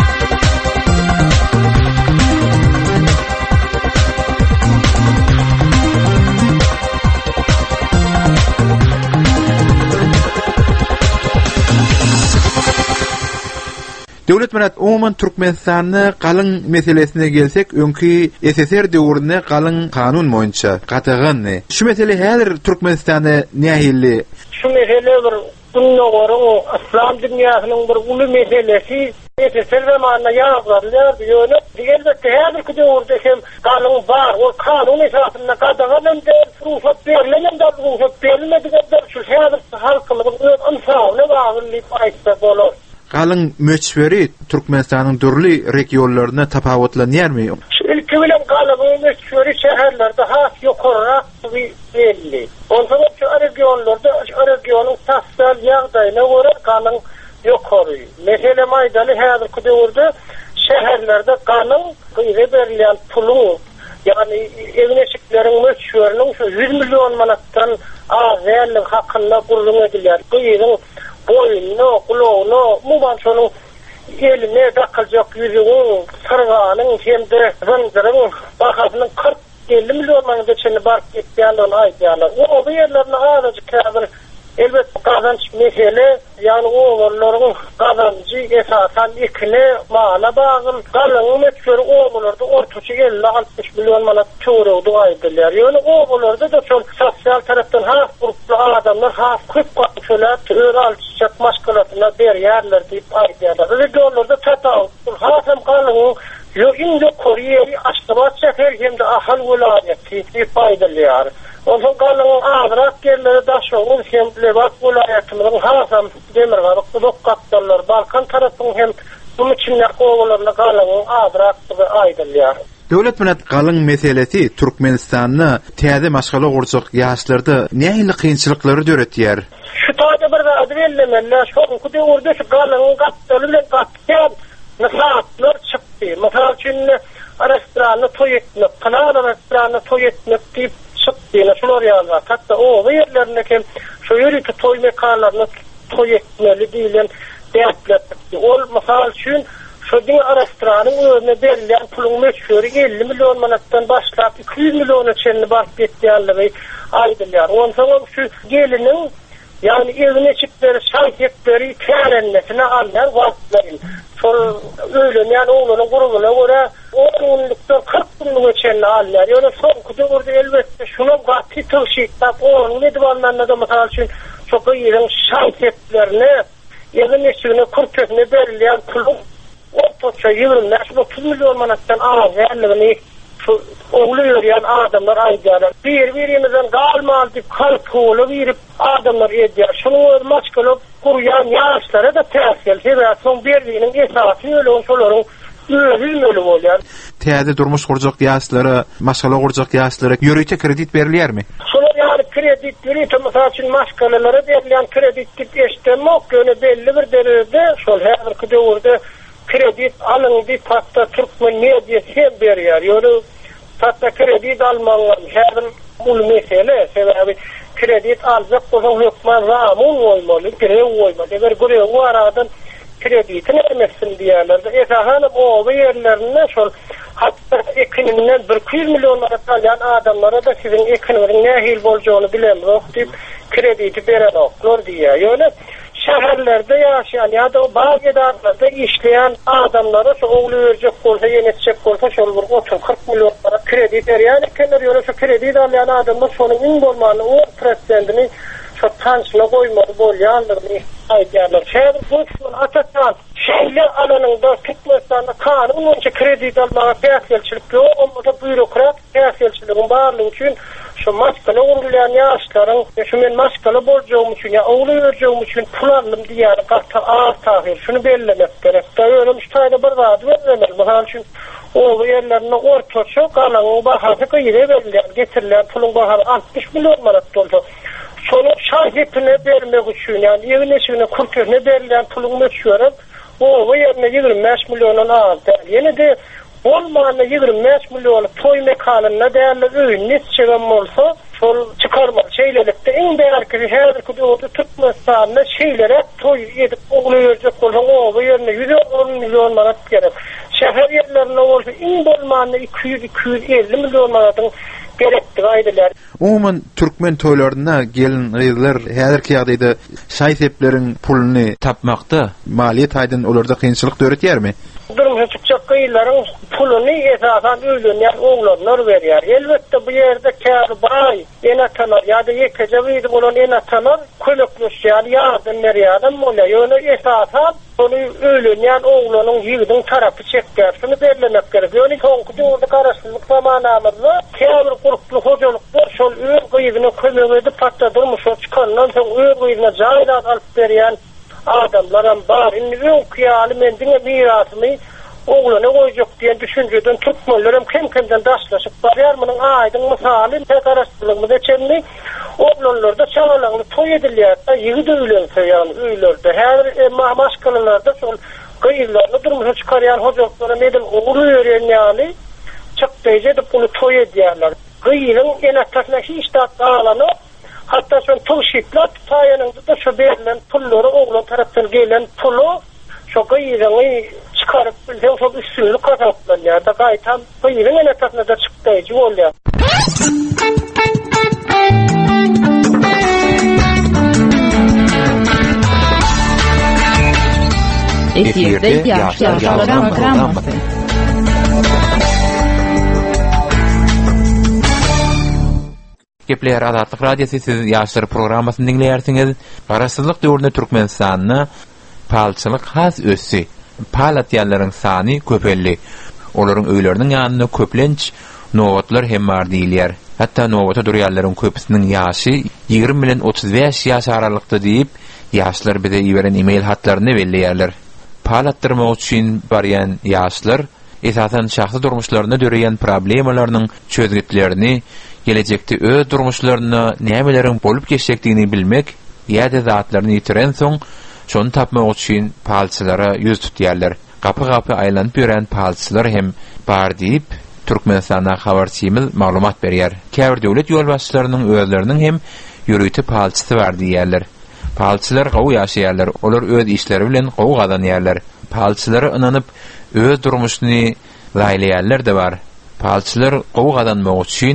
Döwlet Murat, umuman Türkmenistanyň galyň meselesine gelsek, öňki S S R döwründe galyň kanun boýunça gatagany. Şu mesele häzir Türkmenistanda nähili? Şu mesele bir dünýäde İslam dünýäsynyň bir uly meselesi. S S R zamanynda ýazgylar diýerler. Elbetde häzirki döwürde hem galyň bar, o kanun esasynda gatagany ruhsat berilen de ruhsat berilmediňde şu häzir halkynyň ansawyna baglyp aýtsa bolar. Galyň möçberi Türkmenistanyň dürli regionlaryna tapawutlanýarmy? Ilki bilen galyň möçberi şäherlerde has ýokarak belli. Ondan şu regionlarda, şu regionyň sosyal ýagdaýyna görä galyň ýokary. Mesele maýdaly häzirki döwürde şäherlerde galyň gyýry berilýän pulu, ýani evneşikleriň möçberiniň şu yüz milyon manatdan az ýerlik hakynda gurrun edilýär. Gyýryň boynu, kulağını, muban şonun eline takılacak yüzünün, sarğanın, hemde zıncırın, bakasının kırk elli milyon manada içinde bark etdiğinden aydiyarlar. O bu yerlerine azıcık hazır elbet kazanç mesele, yani oğulların kazancı esasen ikine mağla bağıl. Galyň möçberi oğullarda ortaçı elli altmış milyon manat çoğurdu aydırlar. Yani oğullarda da çok sosyal taraftan has gruplu adamlar, has köp katçılar, öğralçıcak maşkalatına berýärler deyip aydırlar. Regionlarda tatavut, hasam galyň ýögün ýokary Aşgabat şäher hemde Ahal vilayeti deyip aydyrlar. Ondan galyň azrak yerleri daşoğun hem Levat vilayatynyň hasam Demirgaryk dokgatlar Balkan tarapyň hem bu içinde oğullarına galyň azrak aydyrlar. Döwlet Murat, galyň meselesi Türkmenistanyny täze maşgala gurjak ýaşlarda nähili kynçylyklary döretýär? Şu taýda bir zat bellemeler, şu döwürde şu galyň gatdaly bilen gatdan nasatlar çykdy. Mesela üçin restoranny toy etmek, kanal restoranny toy etmek diýip çykdy. Şular ýaly. Hatda o yerlerine kim şu ýürüki toy mekanlaryny toy etmeli diýilen däpler. Ol mesela üçin şu din restoranın özüne berilýän pulun möçberi elli milyon manatdan başlap iki yüz milyona çenli bark etdiýärleri aydylar. Ondan şu gelinin yani evine çıktıkları şahitleri kârenmesine anlar vaatların. Sonra öyle yani oğlanın grubuna göre on günlükten kırk günlük geçenini anlar. Yani son kutu orada elbette şuna gati tavşikta onun ne divanlarına da mesela için çok iyi şahitlerini evin içine kurtesine belirleyen pulun ortaça yığınlar otuz milyon manattan az yerlerini oğluyor yani adamlar aydılar. Bir birimizden galmaldı kalkulu verip adamlar ediyor. Şunu maçkalı kuruyan yaşlara da tesir. Ve son birliğinin esası öyle onların öyle oluyor. Täze durmuş gurjak ýaşlara, maşgala gurjak ýaşlara ýöreýte kredit berilýärmi? Şolar yani kredit berýär, mesela için maşgalalara berilen kredit eşitmek göne belli bir derejede şol häzirki döwürde kredit alındy, hatta Türkmen mediýasy berýär. Ýöre hatta kredit almalar häzir bul mesele, sebebi kredit aljak bolsa hökmen ramun bolmaly, grew bolmaly. Eger grew aradan kreditini emesin diýerler. Esahanam o ýerlerine şol hatta ekininden bir yüz milyon manat alan adamlara da sizin ekininiň nähil boljagyny bilemok diýip krediti berenoklar diýär. Ýöne şäherlerde ýaşaýan ýa-da bazı edarlarda işleyen adamlara oğlu örecek bolsa, ýenetjek bolsa şol bir otuz kırk milyon manat kredit berýär. Ekenler ýöne şu kredit alan adamlar şonuň iň bolmany on prosentini şu tançyna goýmady bolýandygyny aýdýarlar. Şäher bu atatan şeýle alanynda Türkmenistan'da kanun boýunça kredit almaga täsirçilik ýok, onda bürokrat täsirçiligiň barlygy üçin şu maskala urulýan ýaşlaryň şu men maskala boljagym üçin ýa oğlu örecegim üçin pul aldım diýär, gaýta az tahir şunu bellemek gerek. Öňe müştaýda bir zat berler. Mesela üçin o ýerlerine ortaça galaň bahasy gyýra berilýär, getirilýär puluň bahasy altmış milyon manat bolsa. Şonu şahitine bermek üçin yani evine şuna kurtesine berilen pulun ölçüyorum. O yerine yigirmi beş milyondan az. Yine de olmayan yigirmi beş milyonu toy mekanına değerli öğün neçegen olsa şol çıkarma şeylerlikte en değerli her kudu tutmasana şeylere toy edip oğlu verecek olsa o yerine yüz on milyon manat gerek. Şehir yerlerine olsa en bolmayan iki yüz iki yüz elli milyon manatın gerekli aydılar. Umuman Türkmen toylarına gelin gıydılar häzirki ýagdaýda şaýseplerin pulunu tapmakda maliyet aydın olarda kynçylyk döretýärmi? Durmuş çıkacak kıyıların pulunu esasen öýlenýär oğlanlar berýär. Elbette bu ýerde kärbay, enatalar ýa-da ýekejewidi bolan enatalar kölekleşýär, ýardym berýärem bolýar. Ýöne esasen onu öýlenýän oğlanyň ýigdiň tarapy çekýär. Şunu bellemek gerek. Ýöne konkudy orada garaşlyk zamanamyzda käbir guruply hojalyklar şol öýün gyýygyny kömek edip hatta durmuş çykandan soň öýün gyýygyna jaýlar alyp berýän adamlaram bar. Indi öň kıyaly mendiňe mirasymy oğlana goýjak diýen düşünjeden tutmalarym kim-kimden daşlaşyp barýar. Munyň aýdyň misaly tägaraşdyrylmada çenli oğlanlarda çalalaňy toy edilýär. Ýigide öýlense ýani öýlerde her maşgalalarda şol gyýylarny durmuşa çykarýan hojalyklara medel oğlu öýrenýäni çykdyjy edip bunu toy edýärler. Gyýylyň enatasına hiç de alany hatta şol tawşiklar taýanyňda da şu berilen pullary oğlan tarapdan gelen pulu şu gyýylyny çıkarıp bildiň şol üstünlük kazanýar. Ýa-da gaýtan gyýylyň enatasına da çykdyjy bolýar. Efirde Ýaşlar programmasy. Gepler Azatlyk radiosu siz ýaşlar programmasyny dinleýärsiňiz. Garaşsyzlyk döwründe Türkmenistanyň palçylyk has össi. Palatýanlaryň sany köpelli. Olaryň öýleriniň ýanyna köplenç nowatlar hem bar diýilýär. Hatta nowata durýarlaryň köpüsiniň ýaşy ýygrimi bilen otuz beş ýaş aralykda diýip ýaşlar bize ýiberen e-mail hatlaryny belleýärler. Palattyrmak üçin barýan ýaşlar esasen şahsy durmuşlaryna döreýän problemalarynyň çözgütlerini gelecekde öz durmuşlaryna nämeleriň bolup geçecekdigini bilmek ýa-da zatlaryny ýitiren soň şonu tapmak üçin palçylara ýüz tutýarlar. Gapy-gapy aýlanyp ýören palçylar hem bar diýip Türkmenistanda habarçymyz maglumat berýär. Käbir döwlet ýolbaşçylarynyň özleriniň hem ýürüýte palçysy bar diýerler. Palçylar gawy ýaşaýarlar, olar öz işleri bilen gawy gazanýarlar. Palçylara ynanyp öz durmuşyny laýlaýarlar da bar. Palçylar gawy gazanmak üçin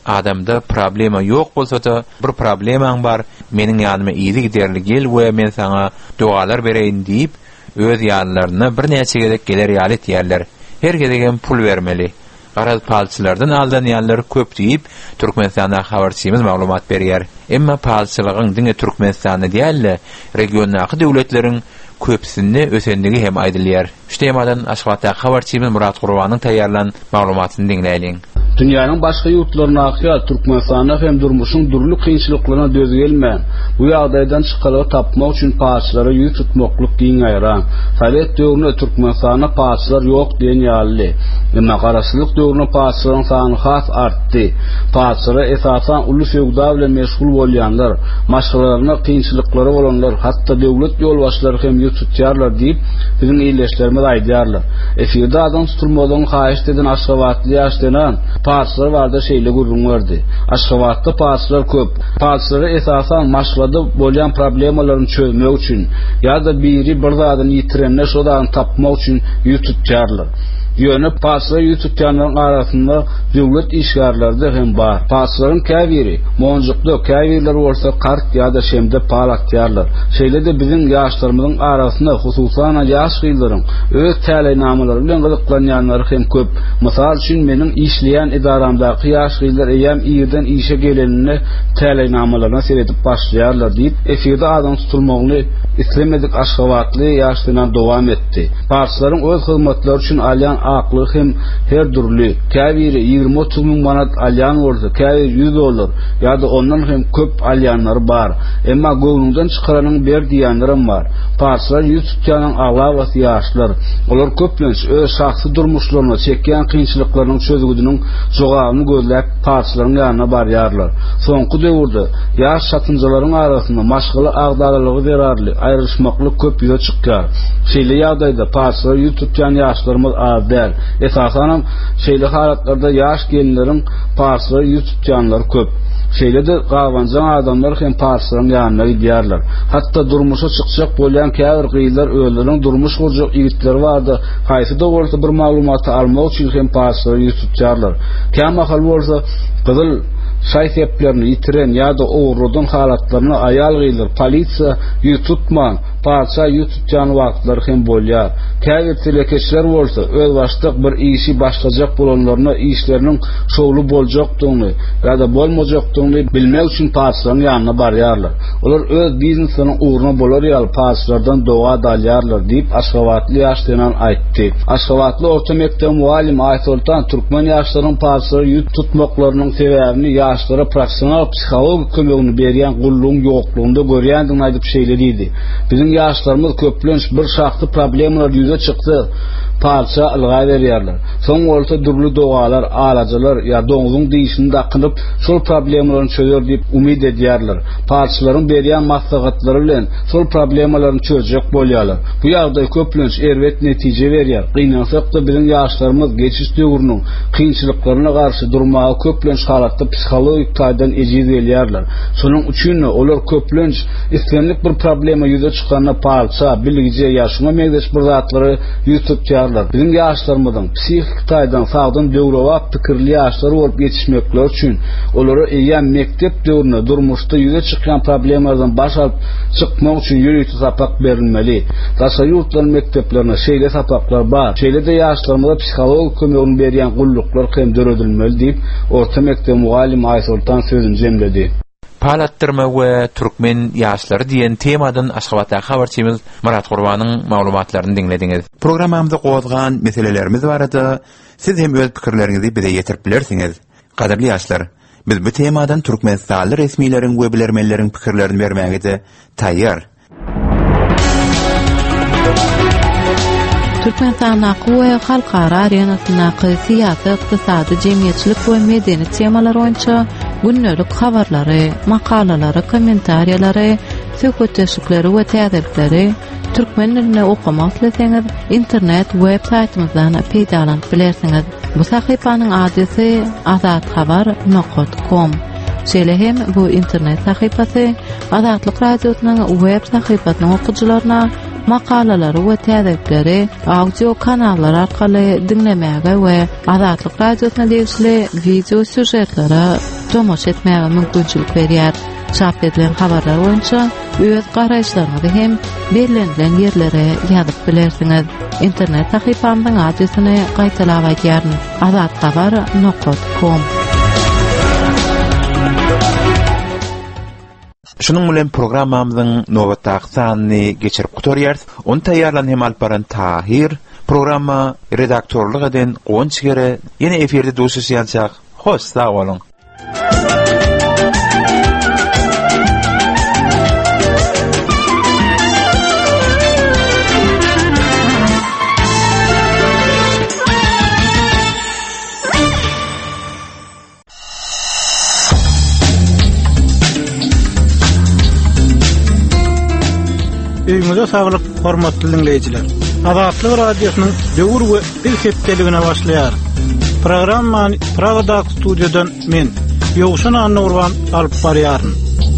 adamda problema yok bolsa-da bir problemaň bar, meniň ýanyma iyili giderli gel we men sana dualar bereýin diýip öz ýanlaryna bir näçe gerek geler ýaly diýerler. Her gedegen pul bermeli. Garaz palçylardan aldanýanlar köp diýip Türkmenistanda habarçymyz maglumat berýär. Emma palçylygyň diňe Türkmenistanda diýerler, regionaly döwletleriň köpsini ösendigi hem aýdylýar. Şu temadan Aşgabatda habarçymyz Murat Gurbanyň taýýarlan maglumatyny dinleýin. Dünýäniň başga ýurtlaryna akyýar Türkmenistana hem durmuşyň durly kynçylyklaryna döz gelmän. Bu ýagdaýdan çykalyp tapmak üçin paçlara ýüz tutmaklyk giň aýran. Sowet döwründe Türkmenistana paçlar ýok diýen ýaly. Emma garaşlyk döwründe paçlaryň sany has artdy. Paçlara esasan uly feodal bilen meşgul bolýanlar, maşgalaryna kynçylyklary bolanlar, hatda döwlet ýolbaşçylary hem ýüz tutýarlar diýip biziň ýerleşlerimiz aýdýarlar. Efirde adam tutulmagyň haýyş eden Aşgabatly ýaşlanan paçlar barda şeýle gurrun berdi. Aşgabatda paçlar köp. Paçlary esasan maşgalada bolýan problemalaryny çözmek üçin ýa-da biri bir zadyny ýitirenler şo zadyny tapmak üçin ýüz tutýarlar. Ýöne paçlar ýüz tutýanlaryň arasynda döwlet işgärleri de hem bar. Paçlaryň käbiri monjukda käbirler bolsa kart ýa-da şemde pal atýarlar. Şeýle de biziň ýaşlarymyzyň arasynda hususan ýaş gyýlaryň öz täleýnamalary bilen gyzyklanýanlary hem köp. Mysal üçin meniň işleýän idaramdaky ýaş gyýlar eýem ýerden işe gelenini täleýnamalaryna seredip başlaýarlar diýip efirde adam tutulmagyny islemedik Aşgabatly ýaşlanan dowam etdi. Paçlaryň öz hyzmatlary üçin alýan akly hem her durly käbiri ýygrimi otuz ming manat alýan bolsa, käbiri ýüz dolar ýa-da ondan hem köp alýanlary bar. Emma göwnünden çykaranyň ber diýenlerim bar. Paçlar ýüz tutýanyň aglawaty ýaşlar. Olar köplenç öz şahsy durmuşlaryna çekýän kynçylyklarynyň çözgüdiniň jogabyny gözläp paçlaryň ýanyna barýarlar. Soňky döwürde ýaş satynjylaryň arasynda maşgaly agdaralygy berarly, aýryşmakly köp ýol çykýar. Şeýle ýagdaýda paçlar ýüz tutýan ýaşlarymyz az däl. Esasanam şeýle halatlarda ýaş gelinleriň paçlary ýüz tutýanlary köp. Şeýle de gawanjan adamlar hem paçlaryň ýanyna gidýärler. Hatda durmuşa çykjak bolýan käbir gyýlar öýleriň durmuş gurjak ýigitleri bardy. Haýsy da bolsa bir maglumaty almak üçin hem paçlary ýüz tutýarlar. Käme hal bolsa gyzyl şaý seplerini ýitiren ýa-da owrudan halatlaryny aýal gyýlar, polisiýa ýüz tutman, paça ýüz tutýan wagtlar hem bolýar. Käbir telekeçler bolsa öz başlyk bir işi başlajak bolanlaryna işleriniň şowly boljakdygyny ýa-da bolmajakdygyny bilmek üçin paçlaryň ýanyna barýarlar. Olar öz biznesiniň uğruna bolar ýaly paçlardan doga dalýarlar diýip Aşgabatly ýaşlanan aýtdy. Aşgabatly orta mekdep muallim Aýsultan Türkmen ýaşlarynyň paçlary ýüz tutmaklarynyň sebäbini ýaşlara professional psixologik kömegini berýän gullugyň ýoklugynda görýändigini aýdyp şeýlediydi. Biziň ýaşlarymyz köplenç bir şahsy problemler ýüze çykdy. Paça alga berýärler. Soň bolsa durly dogalar, alajalar ýa doňuzyň diýişini dakynyp şol problemlaryny çözer diýip umyd edýärler. Paçlaryň berýän maslahatlary bilen şol problemlaryny çözjek bolýarlar. Bu ýagdaý köplenç erwet netije berýär. Gynansak da biziň ýaşlarymyz geçiş döwrüniň kynçylyklaryna garşy durmagy köplenç halatda psixologik taýdan ejiz gelýärler. Şonuň üçin olar köplenç islenlik bir problema ýüze çykanyna paça, bilgije ýaşama megdeş bir zatlary ýüz tutýar. Bizim ýaşlarymyzyň psixik taýdan sagdyn döwrewä pikirli ýaşlar bolup ýetişmekler üçin olary eýen mektep döwründe durmuşda ýüze çykýan problemlerden baş alyp çykmak üçin ýürüýti sapak berilmeli. Daşa ýurtlar mekteplerine şeýle sapaklar bar. Şeýle de ýaşlarymyza psixologik kömegini berýän gulluklar hem döredilmeli diýip orta mekdep muallim Aýsultan sözüni jemledi. Palattırma we Türkmen ýaşlary diýen temadan Aşgabatda habarçymyz Murat Gurbanyň maglumatlaryny dinlediňiz. Programmamyzda gowazgan meselelerimiz barada siz hem öz pikirleriňizi bize ýetirip bilersiňiz. Gaderli ýaşlar, biz bu temadan Türkmenistanly resmiýleriň we bilermenleriň pikirlerini bermäge taýýar. Türkmenistan aqwa halkara arenasyna siyasat, ykdysady, jemgyýetçilik we medeni temalar boýunça günnelik habarlary, makalalary, kommentariýalary, söhbetleşikleri we täzelikleri türkmen diline okumak ileseňiz internet web saýtymyzdan peýdalanyp bilersiňiz. Bu sahypanyň adresi azatxabar nokta com. Şeýle hem bu internet sahypasy Azatlyk radiosynyň web sahypasynyň okuwçylaryna makalalary we täzelikleri audio kanallary arkaly dinlemäge we Azatlyk radiosyna degişli video süjetlere tomoş etmäge mümkinçilik berýär. Çap edilen habarlar boýunça öz garaýşlaryňyzy hem belirlenen ýerlere ýazyp bilersiňiz. Internet sahypamyň adresyny gaýtalap aýdýaryn: azatxabar nokta com. Şunun bilen programmamyzyň nowatdaky sanyny geçirip gutorýar. Onu taýýarlan hem alparan Tahir, programma redaktorlyk eden Gonçgere ýene eferde duşuşýançak. Hoş sag bolun. Öýüňize saglyk, hormatly dinleýijiler. Azatlyk radiosynyň döwür we bir hepdeligine başlaýar. Programmany Pragadak studiýadan men, Ýogşan Annurwan alyp barýaryn.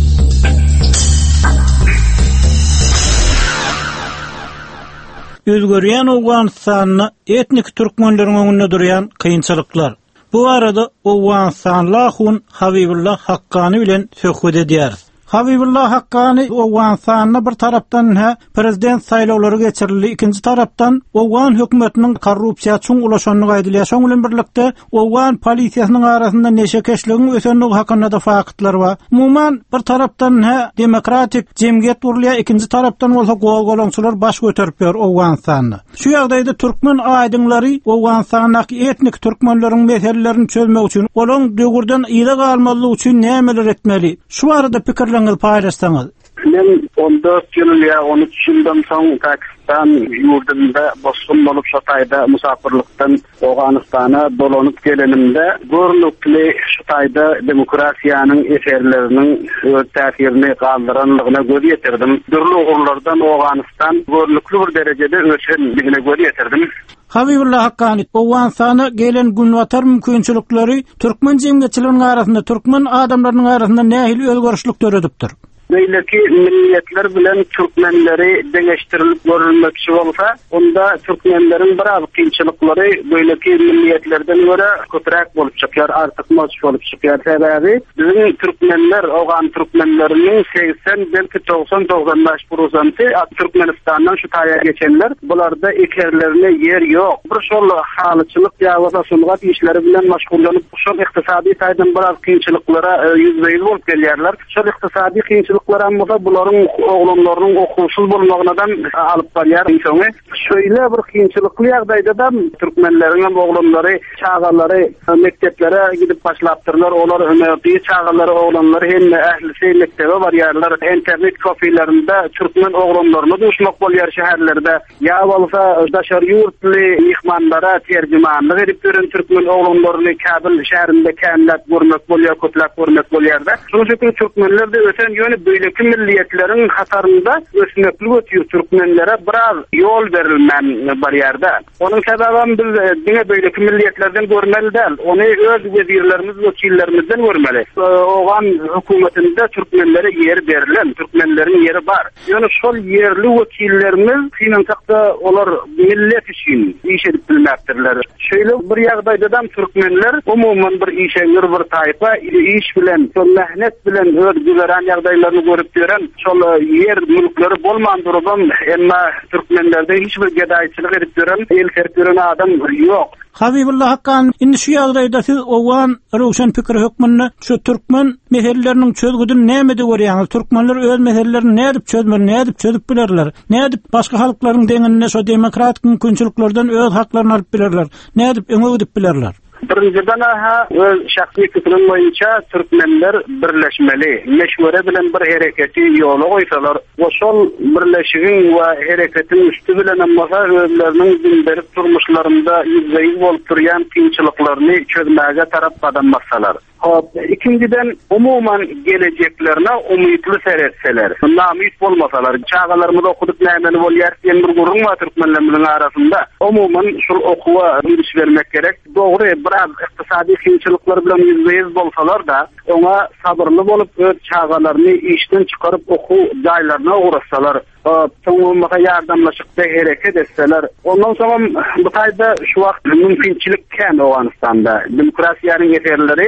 Özgörýän Owganstanyny etnik türkmenleriň öňünde durýan kynçylyklar. Bu arada Owganstanly hun Habibullah Haqqani bilen söhbet edýäris. Habibullah Haqqani Owganstanyny bir tarapdan ha prezident saýlawlary geçirildi, ikinji tarapdan Owgan hökümetiniň korrupsiýa çuň ulaşanyny gaýdylýar. Şoň bilen birlikde Owgan polisiýasynyň arasynda neşe keşligin ösenligi hakynda da faktlar bar. Umuman bir tarapdan ha demokratik jemgyýet urlýar, ikinji tarapdan bolsa gol-golonçylar baş göterip ber Owganstanyny. Şu ýagdaýda türkmen aýdyňlary Owganstanyň etnik türkmenleriň meselelerini çözmek üçin, olaň döwürden ýyla galmalyk üçin nämeler etmeli? Şu arada pikirler paylaşsanız. Men on dört ýyl ýa on üç ýyldan soň Pakistan ýurdunda boşgun bolup şataýda musafirlikden Owganystana dolanyp gelenimde görnükli şataýda demokrasiýanyň eserleriniň öz täsirini galdyranlygyna göz ýetirdim. Dürli ugurlardan Owganystan görnükli bir derejede ösenligine göz ýetirdim. Habibullah Haqqani Owganstana gelen günwatar mümkinçilikleri türkmen jemgyýetçiliginiň arasynda, türkmen adamlarynyň arasynda nähili özgörüşlik töredipdir. Beýleki milletler bilen türkmenleri deňeştirilip görülmekçi bolsa, onda türkmenleriň biraz kynçylyklary beýleki milletlerden görä köpräk bolup çykýar, artyk moç bolup çykýar. Sebäbi biziň türkmenler, Owgan türkmenleriniň seksen belki doksan doksan beş prosenty Türkmenistanyň şu taýa geçenler, bularda ekerlerine yer ýok. Bir şol halyçylyk ýa-da sungat işleri bilen maşgullanyp, şol ykdysady taýdan biraz kynçylyklara ýüzbeýil bolup gelýärler. Şol ykdysady kynçylyk Ýa-da bularyň oglanlarynyň okuwsuz bolmagynydan alyp barýar. Şoňa şöýle bir kynçylykly ýagdaýda da türkmenleriň oglanlary, çagalary mekteplere gidip başlapdyrlar. Olar öňüňde çagalary, oglanlary hem ählisi mektebe barýarlar. Internet kafelerinde türkmen oglanlaryny duşmak bolýar şäherlerde. Ýa bolsa daşary ýurtly mehmanlara terjümanlyk edip gören türkmen oglanlaryny Kabil şäherinde känlap görmek bolýar, köplep görmek bolýar-da. Şoňa türkmenler de öten ýöne beýleki milliýetlerin hatarynda ösnekli ötýür türkmenlere biraz ýol berilmän barýarda. Onuň sebäbi biz diňe beýleki milliýetlerden görmeli däl, ony öz wezirlerimiz, wekillerimizden görmeli. Owgan hökümetinde türkmenlere yer berilen, türkmenleriň yeri bar. Ýöne şol yerli wekillerimiz finansakda olar millet üçin iş edip bilmäkdirler. Şöyle bir ýagdaýda da türkmenler umumyň bir işeňir bir taýpa iş bilen, şol mehnet bilen öz güzäran ýagdaýlaryny görüp gören, şol yer mülkleri bolmandyrdan, emma türkmenlerde hiç bir gedaýçylyk edip gören, el serpüren adam ýok. Habibullah Haqqani, indi şu ýagdaýda siz Owgan Rowşan pikir hökmünde şu türkmen meselelerini çözgüdün nämede görýäňiz? Türkmenler öz meselelerini nädip çözmeli, nädip çözüp bilerler? Nädip başga halklaryň deňine şu demokratik mümkinçiliklerden öz haklaryny alyp bilerler? Nädip öňe gidip bilerler? Birinciden aha öz şahsi fikrim boýunça türkmenler birleşmeli. Meşwere bilen bir hereketi ýola goýsalar, şol birleşigiň we hereketin üstü bilen amma özleriniň gündelik turmuşlarynda ýüzbeýil bolup durýan kynçylyklaryny çözmäge tarap adammasalar. Hop, ikinciden umuman geleceklerine umutlu seyretseler. Namit bolmasalar, çağalarımızda okuduk nämeli bolýar, diýen bir gurrun var türkmenlerimiň arasynda. Umuman şu okuwa giriş vermek gerek. Dogry, biraz ykdysady kynçylyklar bilen ýüzbeýiz bolsalar da, ona sabırlı bolup öz çağalaryny işden çykaryp oku jaýlaryna uğraşsalar, toňumyga ýardamlaşykda hereket etseler, ondan soň bu taýda şu wagt mümkinçilik kän Owganystanda. Demokrasiýanyň eserleri bu taýda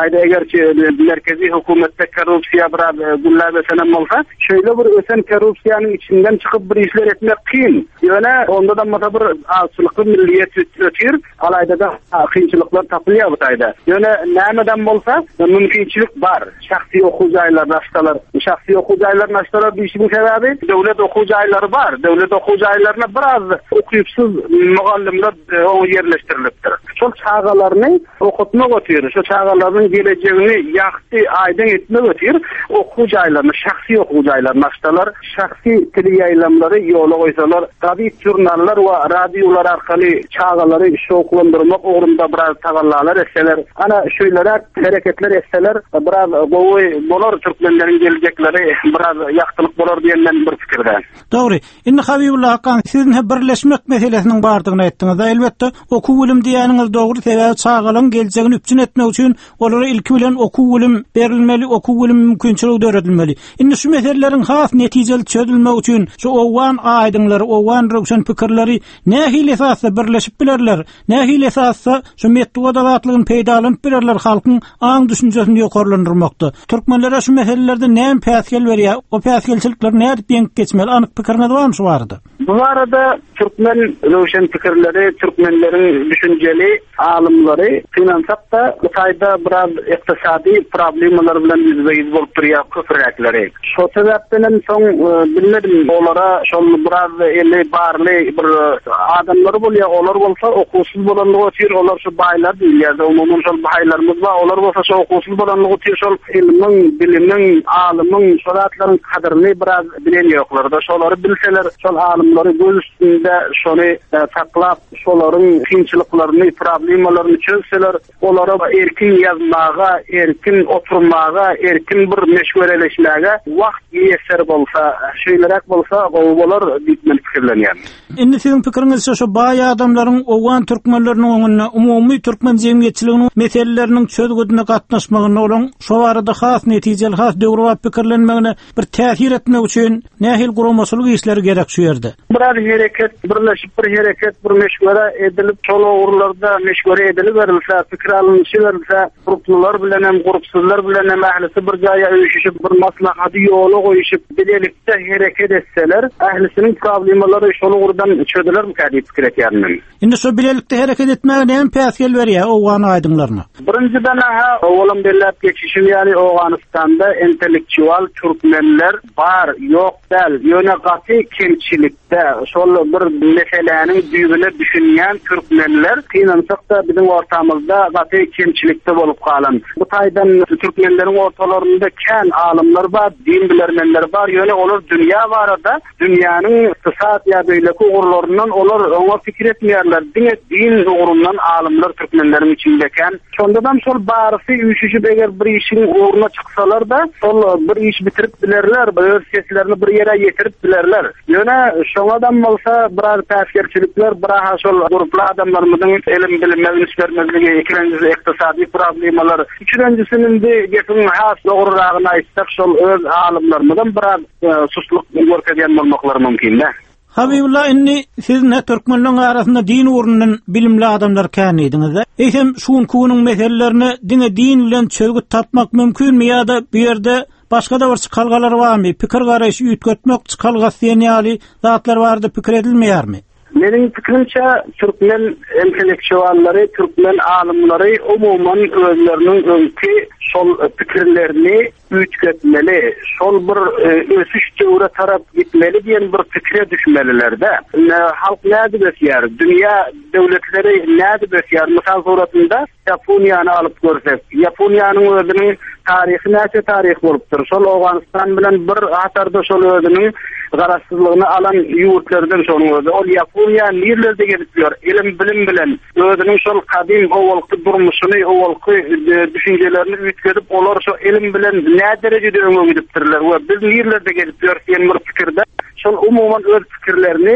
Ayda egerçi merkezi hökümetde korrupsiya biraz gullabe senem bolsa, şöyle bir ösen korrupsiyanın içinden çıkıp bir işler etmek kıyın. Yöne onda da mata bir asılıklı milliyet ötür, alayda da kıyınçılıklar tapılıyor bu tayda. Yöne nämeden bolsa, mümkünçilik var. Şahsi okuyucaylar, naştalar, şahsi okuyucaylar, naştalar bir işin sebebi, devlet okuyucayları var. Devlet okuyucaylarına biraz okuyupsuz muallimler o yerleştiriliptir. Çok çağalarını okutmak ötür, şu çağaların geleceğini yaktı aydın etmek ötür, okuyucaylarını, şahsi okuyucaylar, naştalar, şahsi tili yaylamları yola koysalar, tabi jurnallar ve radyolar arkalı çağaları şoklandırmak uğrunda biraz tavallalar etseler, ana şöylere hareketler etseler, biraz boğuy bolar Türkmenlerin gelecekleri biraz yaktılık bolar diyenden bir fikirde. Doğru. Inni Habibullah Hakan, sizin hep birleşmek meselesinin bardığını ettiniz. Elbette oku bilim diýäniňiz dogry sebäbi çağalan geleceğini üpçün etmek üçin olara ilki bilen oku bilim berilmeli, oku bilim mümkinçiligi döredilmeli. Inni şu meselelerin has netijeli çözülmek üçin şu owan aýdynlary, owan röwşen pikirleri nähili esasda birleşip bilerler. Nähili esasda şu metduga dawatlygyny peýdalanyp bilerler halkyň aň düşünjesini ýokarlandyrmakda. Türkmenlere şu meselelerde näme päsgel berýär? O päsgelçilikler näde denk geçmeli? Anyk pikiriniz barmy şu barada? Bu arada Türkmen röwşen pikirleri, Türkmenlerin düşünjeli alımları finansap da Xitayda biraz iktisadi problemler bilen yüzbeyiz bolup durýar köpürekleri. Şo sebäpden soň bilmedim olara şol biraz eli barly bir adamlar bolýar, olar bolsa okusuz bolanlygy ötür, olar şu baýlar diýilýär. Umumyň şol baýlarymyz bar, olar bolsa şo okusuz bolanlygy ötür şol ilmiň, bilimiň, alymyň, şolatlaryň kadryny biraz bilen ýoklar da şolary bilseler, şol alymlary göz üstünde şonu saklap, şolaryň kynçylyklaryny, problemlaryny çözseler, olara erkin yazmaga, erkin oturmaga, erkin bir meşwereleşmäge wagt ýeser bolsa, şeýlerek bolsa, gowalar bitmen pikirlenýär. Indi sizin pikiriňizçe şu baý adamlaryň owan türkmenleriniň öňüne, umumy türkmen jemgyýetçiliginiň meseleleriniň çözgüdüne gatnaşmagyny olan şu arada has netijeli, has döwre pikirlenmegine bir täsir etmek üçin nähil guramaçylyk işleri gerek şu ýerde. Bir hareket, birleşip bir hareket, bir meşgule edilip, çolo uğurlarda meşgule edilip verilse, fikir alınışı verilse, gruplular bilen hem grupsuzlar bilen hem ahlisi bir jaya öýüşüp, bir maslahaty ýola goýuşup, bilelikde hareket etseler, ahlisinin problemleri şolu urdan çödüler mi kadi fikir etýärmin. Indi şu bilelikde hareket etmäge näme päsgel berýär owan aýdynlaryna? Birinciden ha, oğlum derläp geçişim, yani Awganystanda entelektüel Türkmenler bar, yok del, ýöne gaty kemçilikde, şol bir meselenin düýbüne düşünýän Türkmenler kynansak da bizim ortamızda gaty kemçilikde bolup galan. Bu taýdan Türkmenleriň ortalarynda kän alymlar bar, din bilermenler bar, ýöne olar dünýä barada, dünýäniň ykdysat ýa beýleki ugurlaryndan olar oňa pikir etmeýärler. Dine din ugurundan alymlar Türkmenleriň içinde kän. Şondadan şol barysy üýüşüp eger bir işin uguruna çyksalar da, şol bir iş bitirip bilerler, bir seslerini bir ýere ýetirip bilerler. Ýöne şoňadan bolsa biraz täsirçilikler, biraz şol gruply adamlarymyň elim bilime ünsbermezligi, ikincisi iktisadi problemler, üçüncüsinin de gepin has dogryragyny aýtsak, şol öz alymlarymyň biraz susluk görkezýän bolmaklary mümkin de. Habibullah, inni siz ne Türkmenliň arasynda din ugrundan bilimli adamlar kän ediňiz? Eýsem şuň kunyň meselelerini dine din bilen çözgüt tapmak mümkinmi ýa-da bu ýerde başga da bir çykalgalar barmy? Pikir garaşy üýtgetmek çykalgasy ýaly zatlar bardy, pikir edilmeýärmi? Menin fikrimçe Türkmen entelektüellleri, Türkmen alımları umuman özlerinin öňki şol pikirlerini üýtgetmeli, şol bir ösüş döwre tarap gitmeli diýen bir pikire düşmelilerde. Halk näde besýär? Dünýä döwletleri näde besýär? Mysal suratynda Ýaponiýany alyp görsek, Ýaponiýanyň özüniň tarihi näçe tarih bolupdyr. Şol Awganystan bilen bir hatarda şol özüniň garaşsyzlygyny alan ýurtlardan şonu özü. Ol Ýaponiýa nirlerde gelip ýör, ilim bilim bilen özüniň şol kadim owalky durmuşyny, owalky düşünjelerini üýtgedip, olar şo ilim bilen näde derejede öňe gidipdirler we biz nirlerde gelip ýör diýen bir pikirde şol umuman öz pikirlerini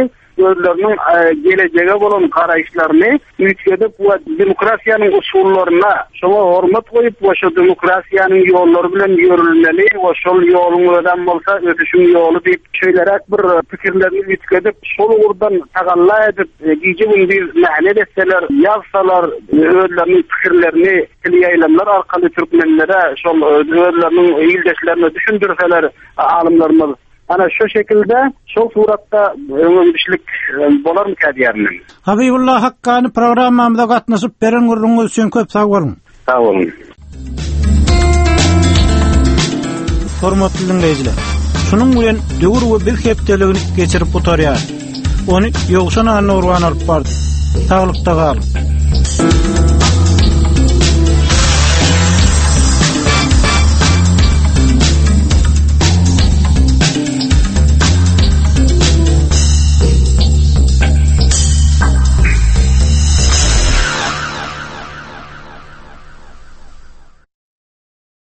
özleriniň geleceğe bolan garaýşlaryny üýtgedip we demokrasiýanyň usullaryna şoňa hormat goýup we şo demokrasiýanyň ýollary bilen ýörülmeli we şol ýoluň öden bolsa ötüşüň ýoly diýip şeýlerek bir pikirlerini üýtgedip şol urdan tagalla edip giýje bir mäne etseler, ýazsalar özleriniň pikirlerini tilýäýlemler arkaly türkmenlere şol özleriniň ýyldaşlaryna düşündirseler alımlarymyz ana şu şekilde şol suratda öňümdüşlik bolarmy kädiýärmin. Habibullah Hakkany programmamyza gatnaşyp beren gurruňyz üçin köp sag bolun. Sag bolun. Hormatly dinleýijiler. Şunun bilen döwür we bir hepdeligini geçirip otarýar. Onu ýogşan anna urwan alyp bardy. Taglykda galyp.